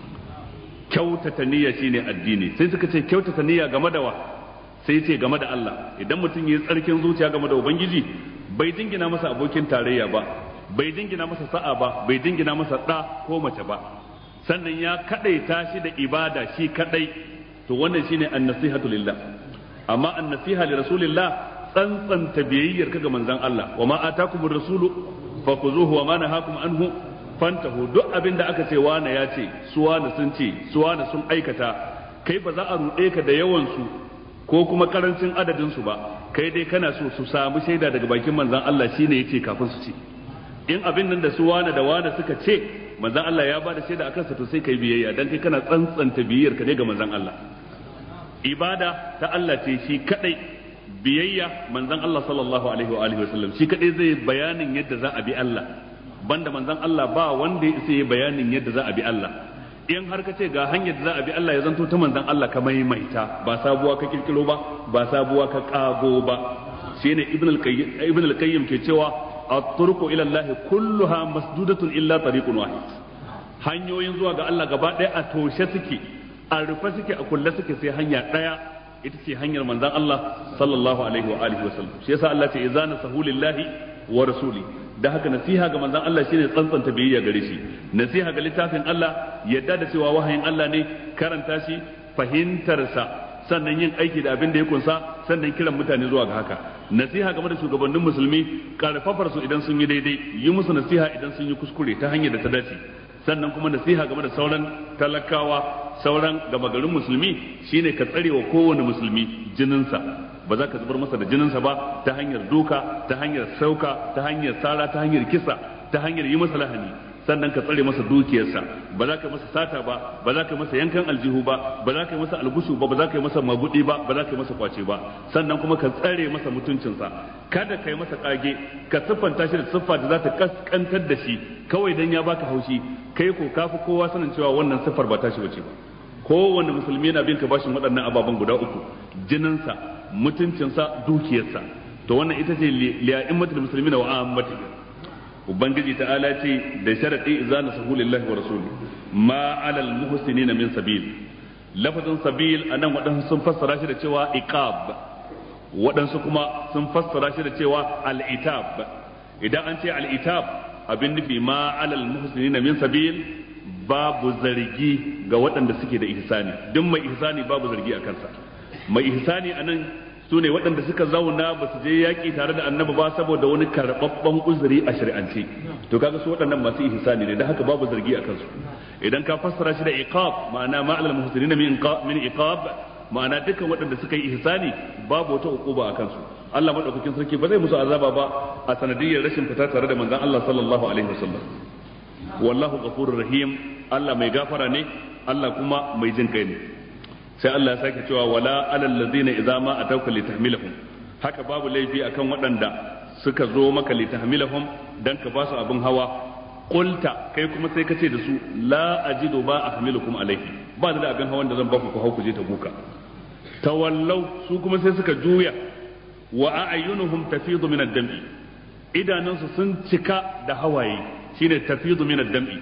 kyautata niyya shine addini sai suka ce kyautata niyya game da wa sai ce game da Allah idan mutum yayi tsarkin zuciya game da ubangiji bai dingina masa abokin tarayya ba bai dingina masa sa'a ba bai dingina masa ɗa ko mace ba sannan ya kadaita shi da ibada shi kadai to wannan shine an-nasihatu lillah amma an-nasiha li rasulillah tsantsanta biyayyar ka ga manzon Allah wa ma atakumur rasulu fakhuzuhu wa ma nahakum anhu fantahu duk abinda aka ce wani ya ce su wani sun ce su wani sun aikata kai ba za a rude ka da yawan su ko kuma karancin adadin su ba kai dai kana so su samu shaida daga bakin manzon Allah shine yace kafin su ce in abin nan da su wani da wani suka ce manzon Allah ya bada shaida akan sa to sai kai biyayya dan kai kana tsantsanta biyayyar ka ne ga manzon Allah ibada ta Allah ce shi kadai biyayya manzon Allah sallallahu alaihi wa alihi wasallam shi kadai zai bayanin yadda za a bi Allah banda manzon Allah ba wanda ya sai bayanin yadda za a bi Allah in har ka ce ga hanyar da za a bi Allah ya zanto ta manzon Allah ka maimaita ba sabuwa ka kirkiro ba sabuwa ka kago ba shine ibn al-qayyim ke cewa at-turqu ila Allah kulluha masdudatun illa tariqun wahid hanyoyin zuwa ga Allah gaba ɗaya a toshe suke a rufe suke a kulle suke sai hanya ɗaya ita ce hanyar manzon Allah sallallahu alaihi wa alihi wasallam shi yasa Allah ce idza nasahu lillahi wa rasuli da haka nasiha ga manzon Allah shine tsantsanta biyayya gare shi nasiha ga littafin Allah yadda da cewa wahayin Allah ne karanta shi fahimtarsa sannan yin aiki da abin da ya kunsa sannan kiran mutane zuwa ga haka nasiha game da shugabannin musulmi karfafar su idan sun yi daidai yi musu nasiha idan sun yi kuskure ta hanyar da ta dace sannan kuma nasiha game da sauran talakawa sauran gama garin musulmi shine ka tsarewa kowane musulmi jininsa, ba za ka zubar masa da jininsa ba ta hanyar duka, ta hanyar sauka, ta hanyar sara, ta hanyar kisa, ta hanyar yi masa lahani. Sannan ka tsare masa dukiyarsa, ba za ka masa sata ba, ba za ka masa yankan aljihu ba, ba za ka masa algushu ba, ba za ka masa magudi ba, ba za ka masa kwace ba. Sannan kuma ka tsare masa mutuncinsa, kada ka yi masa kage, ka siffanta shi da siffa da za ta kaskantar da shi kawai dan ya baka haushi, kai ko kafi kowa sanin cewa wannan siffar ba tashi bace ba. Kowanne musulmi yana bin ka bashin waɗannan ababen guda uku: jininsa, mutuncinsa, dukiyarsa. To wannan ita ce li'a'immatul muslimina wa ammatihim. Ubangiji ta'ala ce da sharadi idza nasahu lillahi wa rasuli ma 'alal muhsinina min sabil. Lafazin sabil anan wadansu sun fassara shi da cewa iqab, wadansu kuma sun fassara shi da cewa al-itab. Idan an ce al-itab abin nufi ma 'alal muhsinina min sabil, babu zargi ga waɗanda suke da ihsani. Duk mai ihsani babu zargi a kansa. Mai ihsani anan su ne waɗanda suka zauna ba su je yaƙi tare da annabi ba saboda wani karɓaɓɓen uzuri a shari'ance. To kaga su waɗannan masu ihsani ne, da haka babu zargi a kansu. Idan ka fassara shi da iqab, ma'ana ma'al muhsinin min iqab, ma'ana dukkan waɗanda suka yi ihsani babu wata uquba a kansu. Allah madaukakin sarki ba zai musu azaba ba a sanadiyyar rashin fita tare da manzon Allah sallallahu alaihi wasallam. Wallahu ghafurur rahim, Allah mai gafara ne, Allah kuma mai jin kai ne. Sai Allah ya sake cewa wala alal ladzina idza ma atawka litahmilahum, haka babu laifi akan waɗanda suka zo maka litahmilahum dan ka ba su abin hawa, qulta kai kuma sai ka ce da su la ajidu ba ahmilukum alaihi, ba da abin hawan da zan ba ku hau ku je ta buka. Tawallau, su kuma sai suka juya, wa a'yunuhum tafidu min ad-dam'i, idanunsu sun cika da hawaye, shine tafidu min ad-dam'i.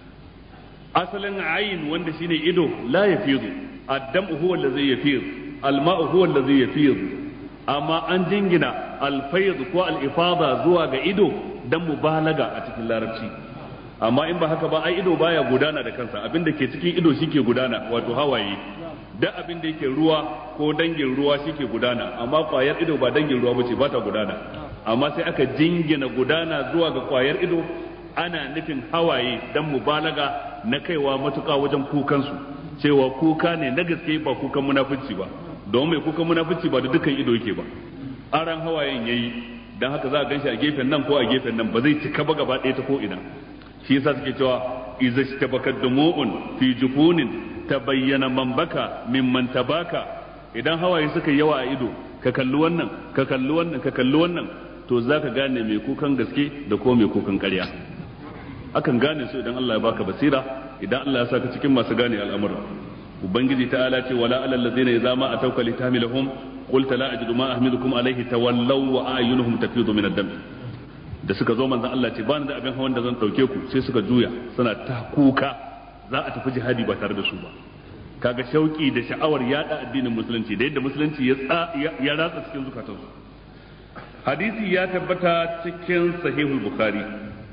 Asalin ayin wanda shine ido la yafidu, الدم هو الذي يفيض، الماء هو الذي يفيض. أما أن جنجنا الفيض كو الإفاضة زوا إيدو دم مبالغة أتكلم لاربشي. amma in ba haka ba ai ido baya gudana da kansa, abin da ke cikin ido shike gudana, wato hawaye. Da abin da yake ruwa ko dangin ruwa shike gudana, amma kwayar ido ba dangin ruwa bace, ba ta gudana. Amma sai aka jingina gudana zuwa ga kwayar ido, ana nufin hawaye dan mubalaga na kaiwa matuƙa wajen kukansu, cewa kuka ne na gaske ba kukan munafici ba, don mai kukan munafici ba da dukkan ido yake ba. Aran hawayen yayi, dan haka za a ganshi a gefen nan ko a gefen nan, ba zai cika ba gaba ɗaya ta ko ina. Shi yasa suke cewa idza ishtabakat dumu'un fi jufunin tabayyana man baka mimman tabaka. Idan hawaye suka yawa a ido, ka kalli wannan, ka kalli wannan, ka kalli wannan, to zaka gane mai kukan gaske da ko mai kukan ƙarya. Akan gane su idan Allah ya baka basira, idan Allah ya saka cikin masu gane al'amura. Ubangiji ta'ala ce wala alal ladzina idza ma atawka litahmilahum qulta la ajidu ma ahmilukum alayhi tawallaw wa a'yunuhum tafidu min ad-dam. Da suka zo manzon Allah ce ba ni da abin hawan da zan dauke ku, sai suka juya suna ta kuka za a tafi jihadi ba tare da su ba. Kaga shauki da sha'awar yada addinin musulunci da yadda musulunci ya ratsa cikin zukatansu. Hadisi ya tabbata cikin sahihul bukhari.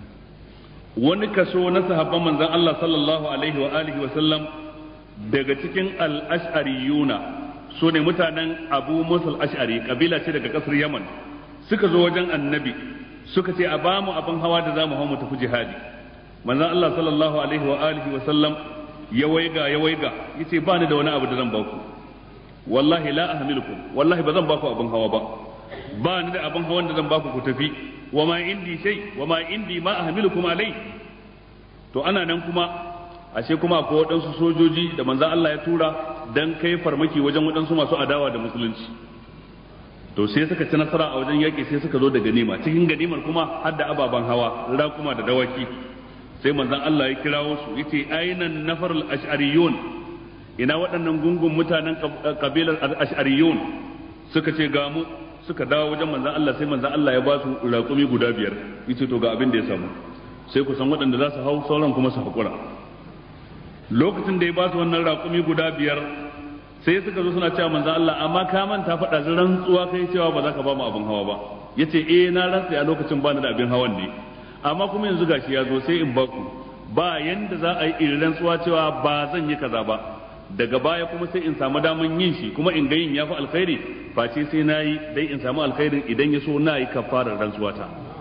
Wani kaso na sahabban manzon Allah sallallahu alaihi wa alihi wa sallam daga cikin al-ash'ariyuna, su ne mutanen Abu Musa al-Ash'ari, kabila ce daga kasar Yaman, suka zo wajen annabi suka ce a ba mu abin hawa da zamu hau mu tafi jihadi. Manzon Allah sallallahu alaihi wa alihi wa sallam ya waiga yace ba ni da wani abu da zan ba ku, wallahi la ahmilukum, wallahi ba zan ba ku abin hawa ba ni da abin hawan da zan ba ku tafi. wa ma indi shay wa ma indi ma ahmilukum alai. To ana nan kuma ashe kuma akwai waɗansu sojoji da manzon Allah ya tura dan kai farmaki wajen waɗansu masu adawa da musulunci. To sai suka ci nasara a wajen yaƙi, sai suka zo da ganima, cikin ganimar kuma har da ababen hawa, raƙuma da dawaki. Sai manzon Allah ya kirawo su yace ainan nafar al-ash'ariyun, ina waɗannan gungun mutanen kabilar al-ash'ariyun. Suka ce ga mu. Suka dawo wajen manzan Allah, sai manzan Allah ya ba su raƙumi guda 5, yace to ga abin da ya samu, sai ku san waɗanda za su hau, sauran kuma su haƙura. Lokacin da ya ba su wannan raƙumi guda 5, sai suka zo suna cewa manzan Allah amma ka manta faɗa rantsuwa kai cewa ba za ka ba mu abin hawa ba. Yace na rantsa a lokacin ba ni da abin hawan ne, amma kuma yanzu gashi ya zo sai in ba ku, ba yanda za a yi irin rantsuwa cewa ba zan yi kaza ba, daga baya kuma sai in samu daman yin shi, kuma in ga yin yafi alkhairi, face sai na yi dai in samu alkhairin, idan ya so na yi kafarar rantsuwata.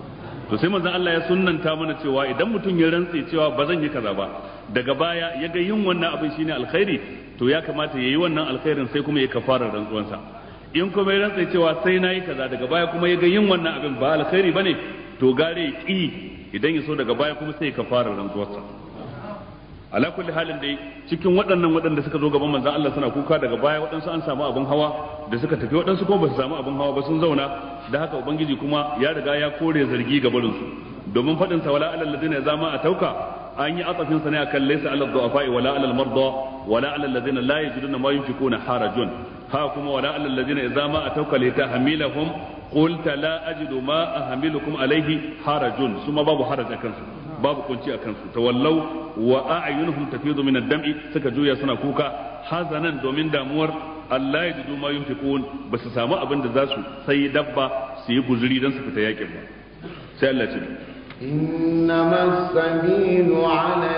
to sai manzon Allah ya sunnanta mana cewa idan mutum ya rantse cewa ba zan yi kaza ba daga baya ya ga yin wannan abin shine alkhairi to ya kamata yayi wannan alkhairin sai kuma ya kafara rantsuwansa in kuma ya rantse cewa sai nayi kaza daga baya kuma ya ga yin wannan abin ba alkhairi bane to gare ki idan ya so daga baya kuma sai ya kafara rantsuwarsa ala kulli halin dai cikin waɗanda suka zo gaban manzon Allah suna kuka daga baya waɗansu an samu abin hawa da suka tafi waɗansu kuma ba su samu abin hawa ba sun zauna da haka ubangiji kuma ya riga ya kore zargi ga barin su domin faɗin sa wala alal ladina zama a tauka an yi atafin sa ne akan laysa alal du'afa wala alal marda wala alal ladina la yajiduna ma yunfikuna harajun ha kuma wala alal ladina zama a tauka li tahmilahum qulta la ajidu ma ahmilukum alayhi harajun suma babu haraj akan su babu kunci akan su tawallau wa a'yunuhum tafidu min ad-dam'i suka juya suna kuka hazanan domin damuwar Allah ya jidu ma yunfiqun ba su samu abin da za su sai dabba su yi guzuri dan su fita yakin ba sai Allah ce إنما السبيل على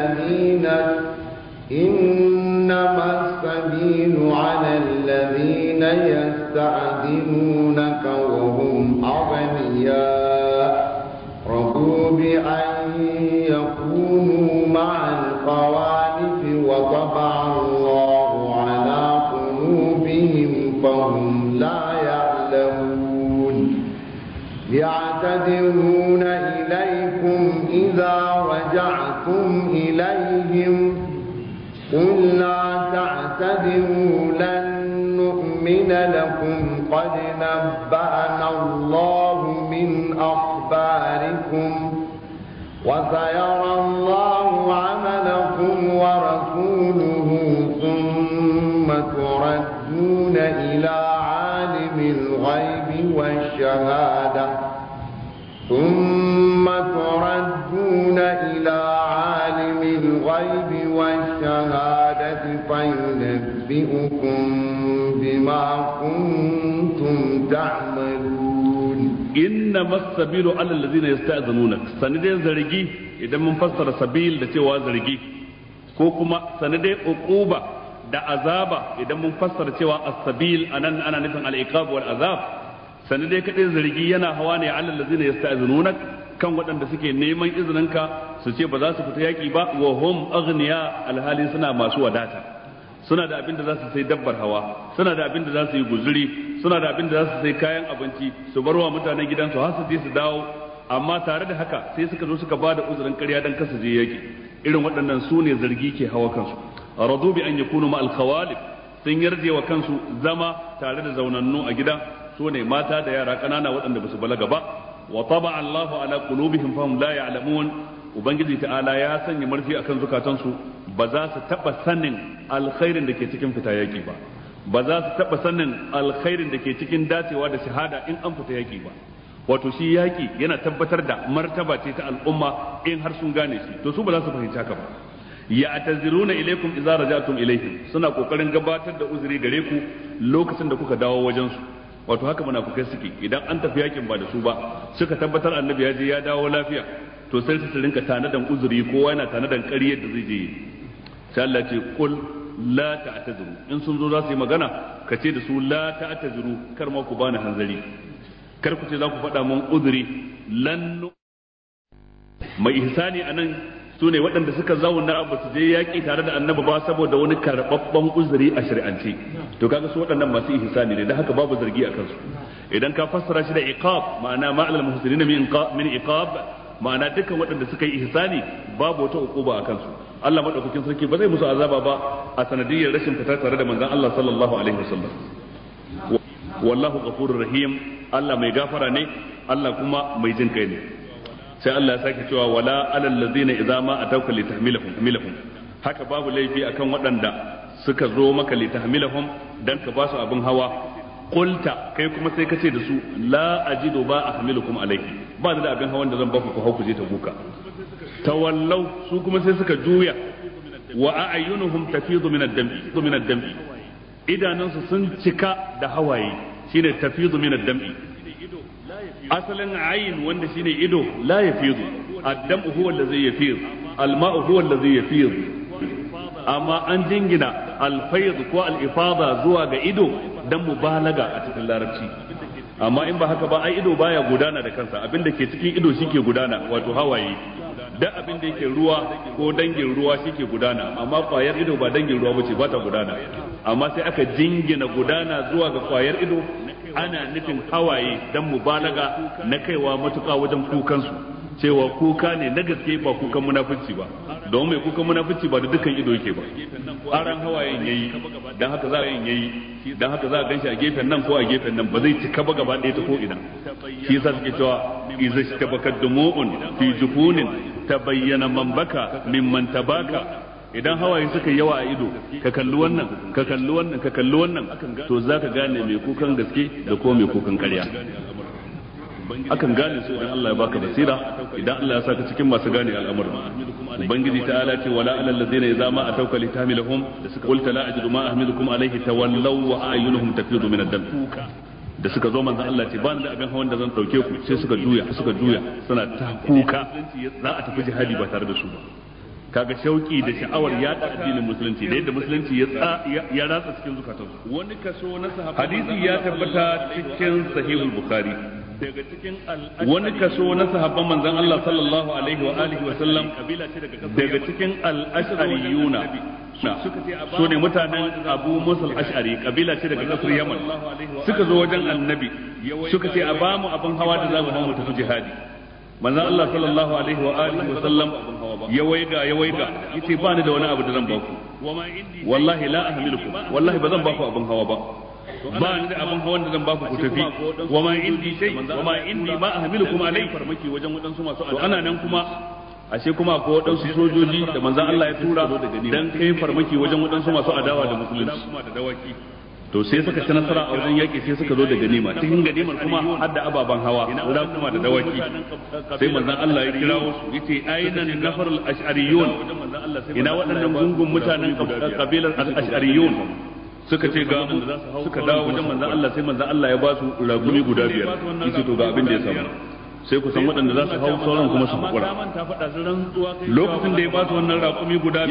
الذين يستأذنونك وهم أغنياء رضوا بأن يكونوا مع الخوالف وطبع الله على قلوبهم فهم لا يعلمون يعتذرون إليكم إذا رجعتم إليهم قل لا تعتذروا لن نؤمن لكم قد نبأنا الله من أخباركم وسيرى الله عملكم ورسوله ثم تردون إلى عالم الغيب والشهادة فينبئكم بما كنتم تعملون إنما السبيل على الذين يستأذنونك سندي زرقي إذا من فسر سبيل لتوا زرقي كوكما سندي عقوبة da azaba idan mun fassara cewa as-sabil anan ana nufin al-iqab wal azab sanin dai kadai zargi yana hawa ne alal ladina yasta'zinunak kan waɗanda suke neman izininka su ce ba za su fita yaki ba wa hum aghniya alhali suna masu wadata suna da abin da za su sai dabbar hawa suna da abin da za su yi guzuri suna da abin da za su sai kayan abinci su barwa mutanen gidansu har su je su dawo amma tare da haka sai suka zo suka bada uzurin ƙarya dan kasa je yaki irin waɗannan su ne zargi ke hawa kansu radu bi an yakunu ma al-khawalif sun yarje wa kansu zama tare da zaunannu a gida su ne mata da yara kanana waɗanda basu balaga ba wa taba Allahu ala qulubihim fahum la ya'lamun ubangiji ta'ala ya sanya marfi akan zukatansu ba za su taba sanin alkhairin da ke cikin fita yaki ba ba za su taba sanin alkhairin da ke cikin dacewa da shahada in an fita yaki ba wato shi yaki yana tabbatar da martaba ce ta al'umma in har sun gane shi to su ba za su fahimci haka ba ya'taziruna ilaykum idza raja'tum ilayhim suna kokarin gabatar da uzuri gare ku lokacin da kuka dawo wajen su wato haka munafikai suke idan an tafi yakin ba da su ba suka tabbatar annabi ya je ya dawo lafiya to sai su rinka tanadan uzuri kowa yana tanadan ƙaryar da zai je sai Allah ce qul la ta'tazuru in sun zo za su yi magana ka ce da su la ta'tazuru kar ma ku bani hanzari kar ku ce za ku faɗa mun uzuri lan mai ihsani anan su ne waɗanda suka zauna ba su je yaƙi tare da annabi ba saboda wani karɓaɓɓen uzuri a shari'ance to kaga su waɗannan masu ihsani ne da haka babu zargi a kansu idan ka fassara shi da iqab ma'ana ma'al muhsinin min iqab ma'ana dukkan waɗanda suka yi ihsani babu wata uquba a kansu Allah madaukakin sarki ba zai musu azaba ba a sanadiyyar rashin fita tare da manzon Allah sallallahu alaihi wasallam wallahu ghafurur rahim Allah mai gafara ne Allah kuma mai jin kai ne sai Allah ya sake cewa wala alal ladzina idza ma atawka litahmilahum haka babu laifi akan waɗanda suka zo maka litahmilahum dan ka ba su abin hawa qulta kai kuma sai kace da su la ajidu ba ahmilukum alayhi ba da abin hawan da zan ba ku hau ku je ta buka tawallau su kuma sai suka juya wa a'yunuhum tafidu min ad-dam'i idanunsu sun cika da hawaye shine tafidu min ad-dam'i asalin ayin wanda shine ido la yafidu ad-dam'u huwa allazi yafid al-ma'u huwa allazi yafid amma an jingina al-fayd ko al-ifada zuwa ga ido dan mubalaga a cikin larabci amma in ba haka ba ai ido baya gudana da kansa, abin da ke cikin ido shike gudana, wato hawaye. Da abin da yake ruwa ko dangin ruwa shike gudana, amma kwayar ido ba dangin ruwa bace, ba ta gudana. Amma sai aka jingina gudana zuwa ga kwayar ido, ana nufin hawaye dan mubalaga na kaiwa matuƙa wajen kukansu, cewa kuka ne na gaske ba kukan munafici ba, don mai kukan munafici ba da dukkan ido yake ba, aran hawayen yayi, dan haka za a yayi, dan haka za a ganshi a gefen nan ko a gefen nan, ba zai cika ba gaba ɗaya ta ko ina. Shi yasa suke cewa idza ishtabakat dumu'un fi jufunin tabayyana man baka mimman tabaka. Idan hawaye suka yawa a ido, ka kalli wannan, ka kalli wannan, ka kalli wannan, to zaka gane mai kukan gaske da ko mai kukan ƙarya. Akan gane su idan Allah ya baka basira, idan Allah ya saka cikin masu gane al'amarin. Ubangiji ta'ala ce wala alal ladzina idza ma atawka litahmilahum qulta la ajidu ma ahmilukum alayhi tawallaw wa a'yunuhum tafidu min ad-dam. Da suka zo manzon Allah ce ba ni da abin hawan da zan dauke ku, sai suka juya suna ta kuka, za a tafi jihadi ba tare da su ba. Kaga shauki da sha'awar yaɗa addinin musulunci da yadda musulunci ya ratsa cikin zukatansu. Wani kaso na sahabbai, hadisi ya tabbata cikin sahihul bukhari, wani kaso na sahabban manzon Allah sallallahu alaihi wa alihi wa sallam daga cikin al-ash'ariyuna su ne mutanen Abu Musa al-Ash'ari, kabila ce daga kasar Yaman, suka zo wajen annabi suka ce a bamu abin hawa da za mu hau mu tafi jihadi. Manzon Allah sallallahu alaihi wa alihi wa sallam ya waiga yace ba ni da wani abu da zan baku, wallahi la ahmilukum, wallahi ba zan baku abin hawa ba, ba ni da abin hawan da zan baku ku tafi, wa ma indi shay wa ma indi ma ahmilukum alai, farmaki wajen wadansu masu adawa. Ana nan kuma ashe kuma akwai wadansu sojoji da manzon Allah ya tura dan kai farmaki wajen wadansu masu adawa da musulunci. To sai suka ci nasara a wajen yaƙi, sai suka zo da ganima, cikin ganimar kuma har da ababen hawa, guda kuma da dawaki. Sai manzon Allah ya kirawo su yace ainan nafarul ash'ariyun, ina waɗannan gungun mutanen kabilar al-ash'ariyun. Suka ce ga mu, suka dawo wajen manzon Allah, sai manzon Allah ya ba su ragumi guda 5, yace to ga abin da ya samu, sai ku san waɗanda za su hau sauran kuma su hakura. Lokacin da ya ba su wannan raƙumi guda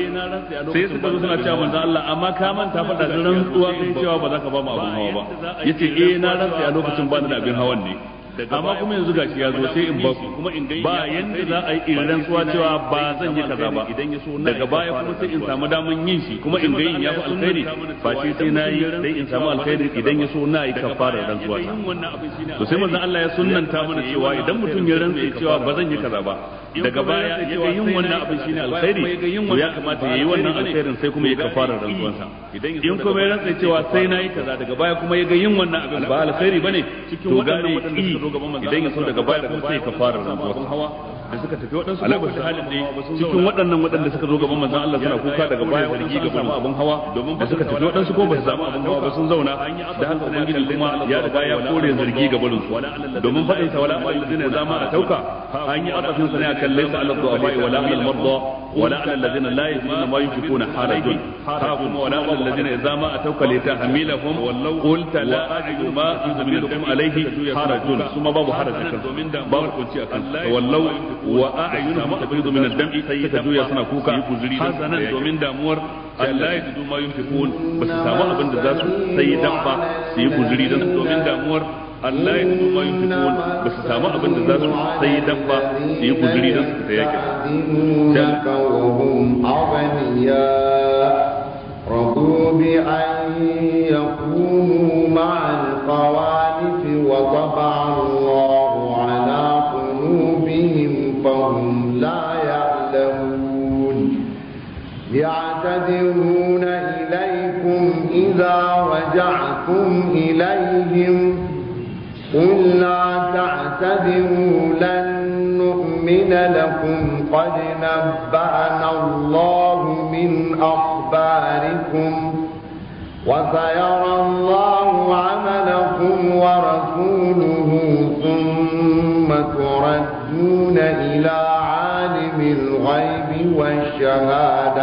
5, sai suka zo suna cewa manzo Allah, amma ka manta faɗa da rantsuwa kai cewa ba za ka ba mu abin hawa ba. Yace na rantsa a lokacin ba ni da abin hawan ne, amma kuma yanzu gashi ya zo sai in ba ku, ba yanda za a yi irin rantsuwa cewa ba zan yi kaza ba, daga baya kuma sai in samu daman yin shi, kuma in ga yin ya fi alkhairi, ba ce sai na yi dai in samu alkhairi, idan ya so na yi kafarar rantsuwa ta. To sai manzon Allah ya sunnanta mana cewa idan mutum ya rantsa cewa ba zan yi kaza ba, daga baya ya ga yin wannan abin shine alkhairi, to ya kamata ya yi wannan alkhairin sai kuma ya kafarar rantsuwansa. In kuma ya rantsa cewa sai na yi kaza, daga baya kuma ya ga yin wannan abin ba alkhairi bane, to gane idan ya so daga baya kuma sai ka fara rantsuwa. Da suka tafi waɗansu ba su halin ne cikin waɗannan waɗanda suka zo gaban manzon Allah suna kuka daga baya zargi ga samu abin hawa, da suka tafi waɗansu ko ba su samu abin hawa ba sun zauna, da haka ubangiji kuma ya riga ya kore zargi ga barin su, domin faɗin sa wala alladhina zama a tauka an yi atafin sa ne akan laysa ala du'afa wala ala al-marda wala ala alladhina la yajiduna ma yunfiquna harajun, ha kuma wala ala alladhina zama a tauka li tahmilahum qulta la ajidu ma ahmilukum alayhi harajun, kuma babu harajin domin da babu kunci akan wallau wa a'yunuhum tafidu min ad-dam'i, sai ta juya suna kuka hasanan domin damuwar Allah ya jidu ma yunfiqun, ba su samu abin da za su sai dabba su yi guzuri dan domin damuwar Allah ya jidu ma yunfiqun, ba su samu abin da za su sai dabba su yi guzuri dan su fita yaki. رضوا بأن يكونوا مع الخوالف وطبع الله على قلوبهم فهم لا يعلمون. يعتذرون إليكم إذا رجعتم إليهم قل لا تعتذروا لن نؤمن لكم قد نبأنا الله من أخباركم وسيرى الله عملكم ورسوله ثم تردون إلى عالم الغيب والشهادة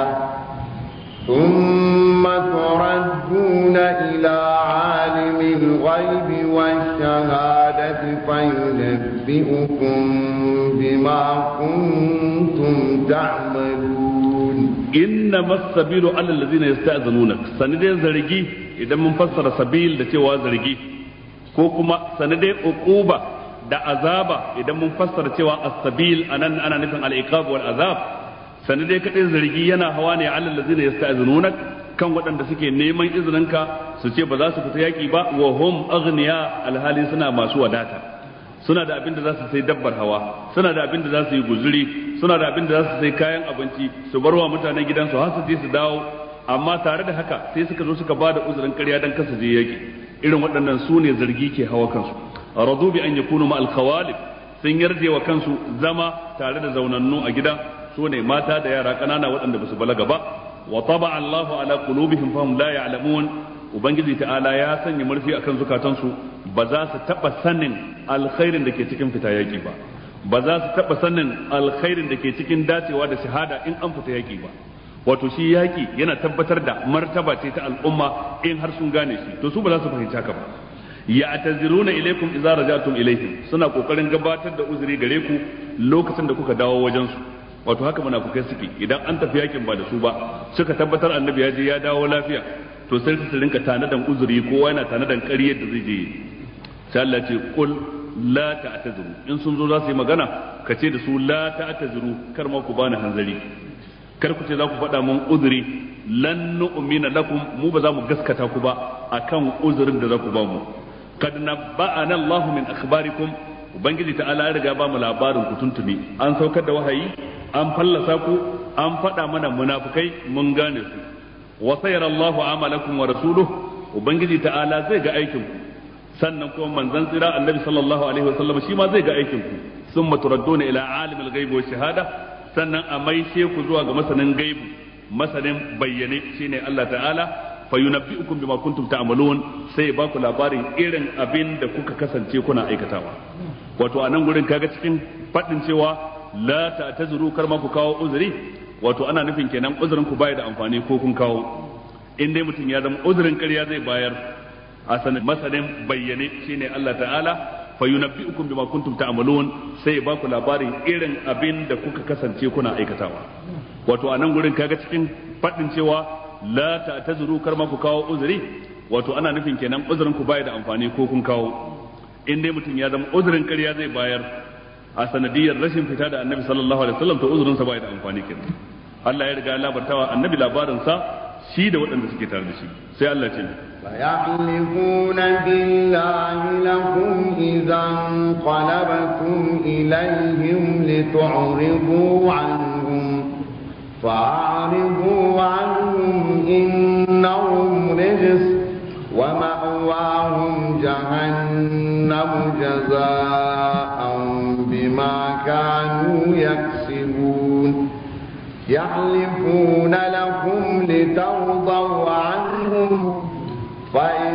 فينبئكم بما كنتم تعملون. إنما السبيل على الذين يستأذنونك. سندي زرقي إذا من فسر سبيل ده توا زرقي ko kuma sanadai uquba da azaba idan mun fassara cewa as-sabil anan ana nufin al-iqab wal azab sanadai kadai zargi yana hawa ne alal ladzina yasta'zinunak kan waɗanda suke neman izininka su ce ba za su fita yaki ba wa hum aghniya alhali suna masu wadata suna da abin da za su sai dabbar hawa suna da abin da za su yi guzuri suna da abin da za su sai kayan abinci su barwa mutanen gidansu har su je su dawo amma tare da haka sai suka zo suka ba da uzurin ƙarya dan kasa je yaki irin waɗannan su ne zargi ke hawa kansu radu bi an yakunu ma al-khawalif sun yarje wa kansu zama tare da zaunannu a gida su ne mata da yara ƙanana waɗanda ba su balaga ba wa taba Allahu ala qulubihim fahum la ya'lamun ubangiji ta'ala ya sanya murfi akan zukatansu ba za su taba sanin alkhairin da ke cikin fita yaki ba za su taba sanin alkhairin da ke cikin dacewa da shahada in an fita yaki ba wato shi yaki yana tabbatar da martaba ce ta al'umma in har sun gane shi to su ba za su fahimci haka ba ya'taziruna ilaykum idza rajatum ilayhim suna kokarin gabatar da uzuri gare ku lokacin da kuka dawo wajen su wato haka munafukai suke idan an tafi yakin ba da su ba suka tabbatar annabi ya je ya dawo lafiya to sai su rinka tanadan uzuri kowa yana tanadan ƙaryar da zai je sai Allah ce qul la ta'tazuru in sun zo za su yi magana ka ce da su la ta'tazuru kar ma ku bani hanzari kar ku ce za ku faɗa mun uzuri lan nu'mina lakum mu ba za mu gaskata ku ba akan uzurin da za ku ba mu kad nabba'ana Allah min akhbarikum ubangiji ta'ala ya riga ba mu labarin ku tuntuni an saukar da wahayi an fallasa ku an faɗa mana munafukai mun gane su wa sayara Allahu amalakum wa rasuluhu ubangiji ta'ala zai ga aikin ku sannan kuma manzon tsira annabi sallallahu alaihi wasallam shi ma zai ga aikin ku summa turadduna ila alimil ghaibi wa shahada sannan a maishe ku zuwa ga masanin gaibu masanin bayyane shine Allah ta'ala fa yunabbi'ukum bima kuntum ta'malun sai ba ku labarin irin abin da kuka kasance kuna aikatawa wato anan gurin kaga cikin fadin cewa la ta'tazuru kar ma ku kawo uzuri wato ana nufin kenan uzurin ku bai da amfani ko kun kawo in dai mutum ya zama uzurin ƙarya zai bayar a sanin masanin bayyane shine Allah ta'ala fa yunabbi'ukum bima kuntum ta'malun sai ba ku labarin irin abin da kuka kasance kuna aikatawa wato anan gurin kaga cikin fadin cewa la ta'tazuru kar ma ku kawo uzuri wato ana nufin kenan uzurin ku bai da amfani ko kun kawo in dai mutum ya zama uzurin ƙarya zai bayar a sanadiyar rashin fita da annabi sallallahu alaihi wasallam to uzurinsa bai da amfani kenan Allah ya riga ya labartawa annabi labarin sa shi da waɗanda suke tare da shi sai Allah ce فيحلفون بالله لكم إذا انقلبتم إليهم لتعرضوا عنهم فأعرضوا عنهم إنهم رجس ومأواهم جهنم جزاء بما كانوا يكسبون يحلفون لكم لترضوا عنهم فإن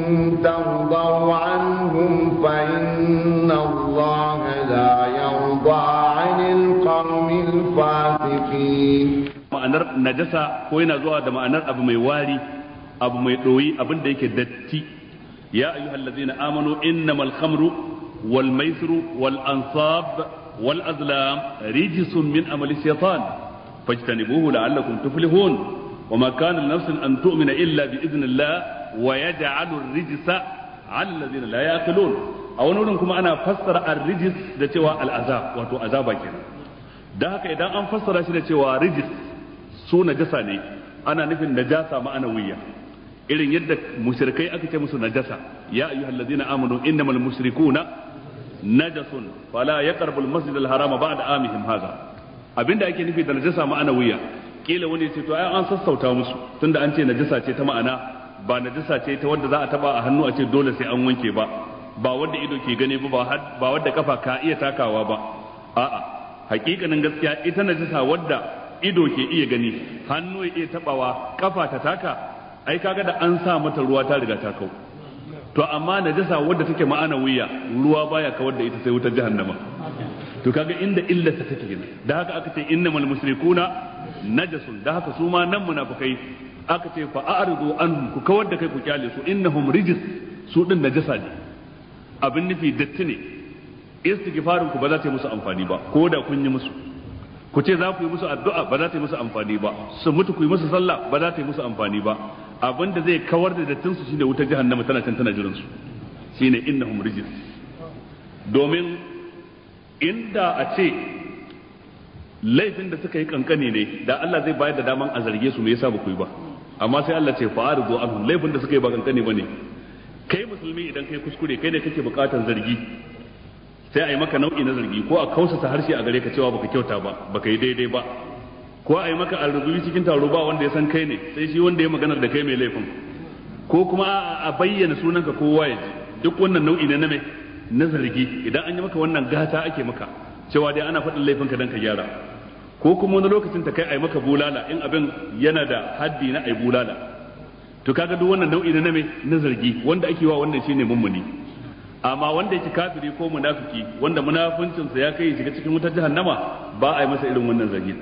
ترضوا عنهم فإن الله لا يرضى عن القوم الفاسقين ma'anar najasa ko yana zuwa da ma'anar abu mai wari abu mai doyi abin da yake datti ya ayyuhallazina amanu innamal khamru wal maisiru wal ansab wal azlam rijsun min amali shaytan fajtanibuhu la'allakum tuflihun wama kana nafsin an tu'mina illa bi idhnillah wa yaj'alu ar-rijsa 'ala alladhina la yaqilun a wani wurin kuma ana fassara ar-rijs da cewa al-azab wato azaba kenan dan haka idan an fassara shi da cewa rijs su najasa ne ana nufin najasa ma'anawiyya irin yadda mushrikai aka ce musu najasa ya ayyuhallazina amanu innamal mushrikuna najasun fala yaqrabul masjidal harama ba'da amihim hadha abinda ake nufi da najasa ma'anawiyya kila wani ce to ai an sassauta musu tunda an ce najasa ce ta ma'ana ba najasa ce ta wanda za a taba a hannu a ce dole sai an wanke ba ba wanda ido ke gane ba wanda kafa ka iya takawa ba a'a hakikanin gaskiya ita najasa wadda ido ke iya gani hannu ya iya tabawa kafa ta taka ai kaga da an sa mata ruwa ta riga ta kau to amma najasa wadda take ma'ana wuya ruwa baya kawar da ita sai wutar jahannama to kaga inda illarsa take gina da haka aka ce innamal mushrikuna najasun da haka su ma nan munafikai aka ce fa a'ridu anhum ku kawar da kai ku kyale su innahum rijis su din najasa ne abin nufi datti ne istighfarin ku ba za ta yi musu amfani ba ko da kun yi musu ku ce za ku yi musu addu'a ba za ta yi musu amfani ba su mutu ku yi musu sallah ba za ta yi musu amfani ba abinda zai kawar da dattin su shine wutar jahannama tana can tana jiran su shine innahum rijis. Domin inda a ce laifin da suka yi kankane ne da Allah zai bayar da daman a zarge su me yasa ba ku yi ba, amma sai Allah ce fa'aridu anhum, laifin da suka yi ba kankane bane. Kai musulmi idan kai kuskure kai ne kake bukatar zargi, sai a yi maka nau'i na zargi, ko a kausasa harshe a gare ka cewa baka kyauta ba, baka yi daidai ba, ko a yi maka arzubi cikin taro ba wanda ya san kai ne sai shi wanda ya maganar da kai mai laifin, ko kuma a bayyana sunanka kowa ya ji. Duk wannan nau'i ne na mai na zargi. Idan an yi maka wannan gata ake maka cewa dai ana faɗin laifinka dan ka gyara, ko kuma wani lokacin ta kai a yi maka bulala in abin yana da haddi na ai bulala. To kaga duk wannan nau'i ne na mai na zargi, wanda ake wa wannan shine mummuni. Amma wanda yake kafiri ko munafiki wanda munafuncinsa ya kai shiga cikin wutar jahannama ba a yi masa irin wannan zargi.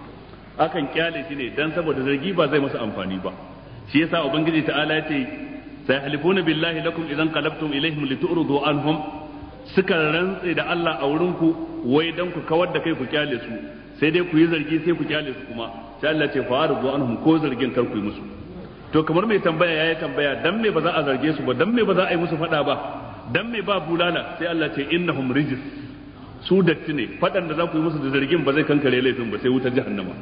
Akan kyale shi ne dan saboda zargi ba zai masa amfani ba. Shi yasa ubangiji ta'ala ya ce sayhalifuna billahi lakum idan qalabtum ilaihim litu'ridu anhum, suka rantse da Allah a wurin ku wai dan ku kawar da kai ku kyale su, sai dai ku yi zargi sai ku kyale su kuma sai Allah ce fa'aridu anhum, ko zargin kar ku yi musu. To kamar mai tambaya yayi tambaya dan me ba za a zarge su ba, dan me ba za a yi musu fada ba, dan me ba bulala, sai Allah ce innahum rijis, su datti ne, fadan da za ku yi musu da zargin ba zai kankare laifin ba sai wutar jahannama.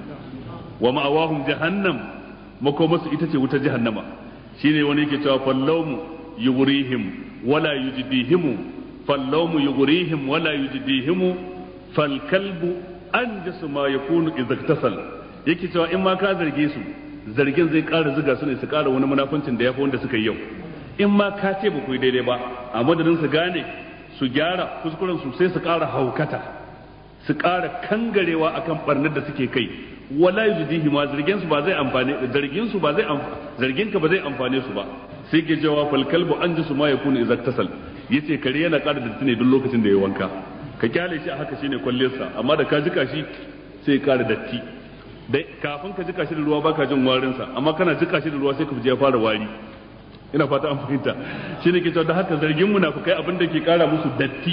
Wa ma'awahum jahannam, makomarsu ita ce wutar jahannama. Shine wani yake cewa fallawmu yughrihim wala yujdihim, fallawmu yughrihim wala yujdihim, fal kalbu anjasu ma yakunu idza iktasal. Yake cewa in ma ka zarge su, zargin zai ƙara zuga su ne su ƙara wani munafuncin da yafi wanda suka yi yau. In ma ka ce ba ku yi daidai ba, a madadin su gane su gyara kuskuren su sai su ƙara haukata, su ƙara kangarewa akan barnar da suke kai. Wala yujidihi ma zargin su ba zai amfane, zargin su ba zai zargin ka ba zai amfane su ba. Sai ke jawa fal kalbu anjisu ma yakunu idza tasal, yace kare yana ƙara datti ne duk lokacin da ya wanka. Ka kyale shi a haka shine kwalliyarsa, amma da ka jika shi sai ya ƙara datti. Dai kafin ka jika shi da ruwa baka jin warin sa, amma kana jika shi da ruwa sai ka ji ya fara wari. Ina fata an fahimta. Shine ke cewa da haka zargin munafikai abin da ke ƙara musu datti.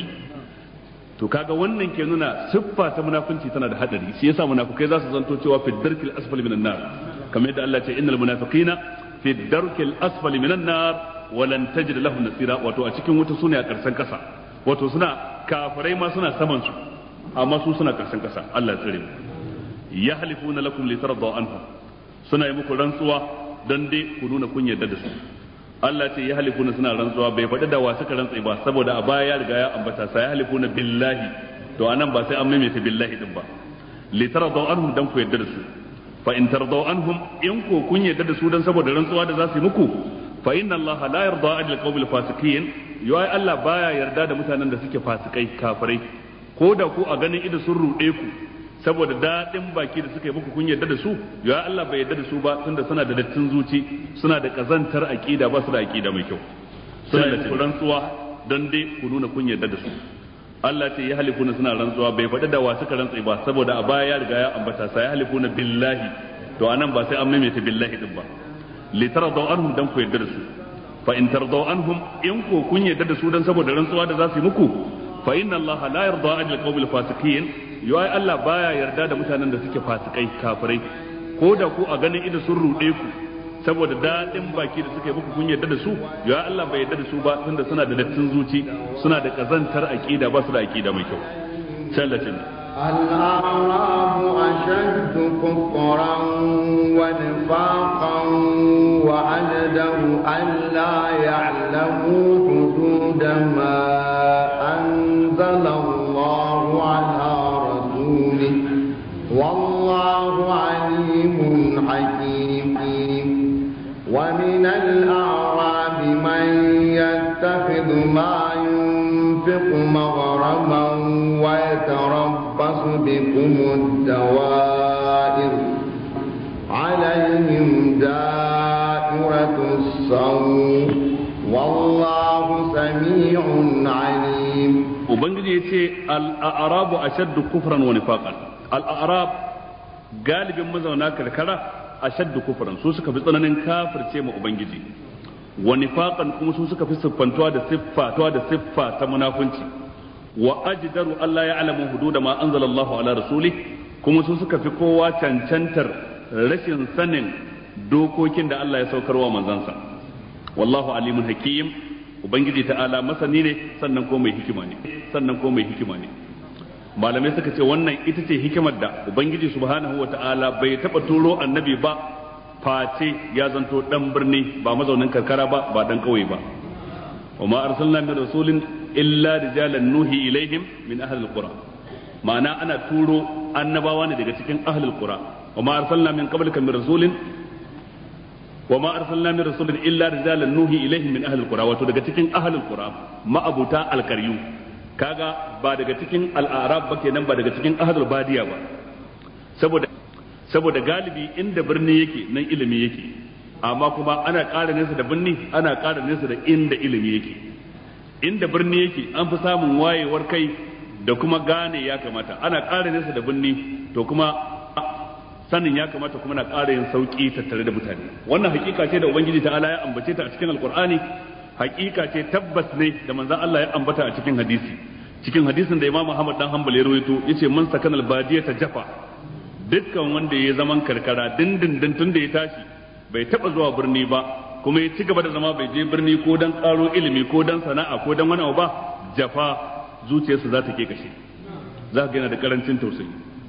To kaga wannan ke nuna siffa ta munafunci tana da hadari. Shi yasa munafikai za su zanto cewa fi darkil asfali minan nar, kamar yadda Allah ya ce innal munafiqina fi darkil asfali minan nar wa lan tajid lahum nasira. Wato a cikin wuta sune a karsan kasa, wato suna kafirai ma suna saman su, amma su suna karsan kasa. Allah ya tsare mu. Yahlifuna lakum litardaw anhum, suna yi muku rantsuwa dan dai ku nuna kun yarda da su. Allah ce ya halifuna suna rantsuwa, bai faɗi da wa suka rantsa ba saboda a baya ya riga ya ambata sa ya halifuna billahi, to anan ba sai an maimaita billahi din ba. Li tardaw anhum dan ku yarda da su, fa in tardaw anhum, in ko kun yarda da su dan saboda rantsuwa da za su yi muku, fa inna Allah la yarda an al fasiqin, yai Allah baya yarda da mutanen da suke fasikai kafirai, ko da ku a ganin ido sun ruɗe ku saboda daɗin baki da suka yi muku kun yarda da su, ya Allah bai yarda da su ba tunda suna da dattin zuci, suna da kazantar aqida, ba su da aqida mai kyau, suna da rantsuwa don dai ku nuna kun yarda da su. Allah ce ya halifuna suna rantsuwa, bai faɗi da wa suka rantsa ba saboda a baya ya riga ya ambata sa ya halifuna billahi, to anan ba sai an maimaita billahi din ba. Li tardaw anhum dan ku yarda da su, fa in tardaw anhum, in ko kun yarda da su dan saboda rantsuwa da za su yi muku, fa inna Allah la yarda an al fasiqin, yai Allah baya yarda da mutanen da suke fasikai kafirai, ko da ku a ganin ido sun ruɗe ku saboda daɗin baki da suka yi muku kun yarda da su, ya Allah bai yarda da su ba tunda suna da dattin zuci, suna da kazantar aqida, ba su da aqida mai kyau. Sallatin الأعراب أشد كفرا ونفاقا وأجدر ألا يعلموا حدود ما أنزل الله على رسوله والله عليم حكيم. ومن الأعراب من يتخذ ما ينفق مغرما ويتربص بكم الدوائر عليهم دائرة السوء والله سميع عليم. Ubangiji ya ce al'arabu ashaddu kufran wa nifaqan. Al'arab galibin mazauna karkara ashaddu kufran, su suka fi tsananin kafirce ma Ubangiji, wa nifaqan kuma su suka fi siffantuwa da siffa ta munafunci, wa ajdaru Allah ya alamu hududa ma anzalallahu ala rasuli, kuma su suka fi kowa cancantar rashin sanin dokokin da Allah ya saukarwa manzansa. Wallahu alimun hakim, ubangiji ta'ala masani ne sannan ko mai hikima ne malamai suka ce wannan ita ce hikimar da ubangiji subhanahu wata'ala bai taba turo annabi ba face ya zanto dan birni ba mazaunin karkara ba dan kauye ba wa ma arsalna min rasulin illa rijalan nuhi ilaihim min ahli alqura ma'ana ana turo annabawa ne daga cikin ahli alqura wa ma arsalna min qablika min rasulin illa rijalan nuhi ilaihim min ahli alqura wato daga cikin ahli alqura ma'abuta alqaryu kaga ba daga cikin al'arab ba kenan ba daga cikin ahlul badiya ba saboda galibi inda birni yake nan ilimi yake amma kuma ana ƙara nesa da birni ana ƙara nesa da inda ilimi yake inda birni yake an fi samun wayewar kai da kuma gane ya kamata ana ƙara nesa da birni to kuma sanin ya kamata kuma na ƙara yin sauƙi tattare da mutane wannan hakika ce da ubangiji ta'ala ya ambace ta a cikin alqur'ani hakika ce tabbas ne da manzon Allah ya ambata a cikin hadisin da Imam Ahmad dan Hanbal ya rawaito yace man sakanal badiyata jafa dukkan wanda ya zaman karkara dindindin tun da ya tashi bai taba zuwa birni ba kuma ya ci gaba da zama bai je birni ko dan karo ilimi ko dan sana'a ko dan wani abu ba jafa zuciyarsa za ta ke kashe za ka yana da karancin tausayi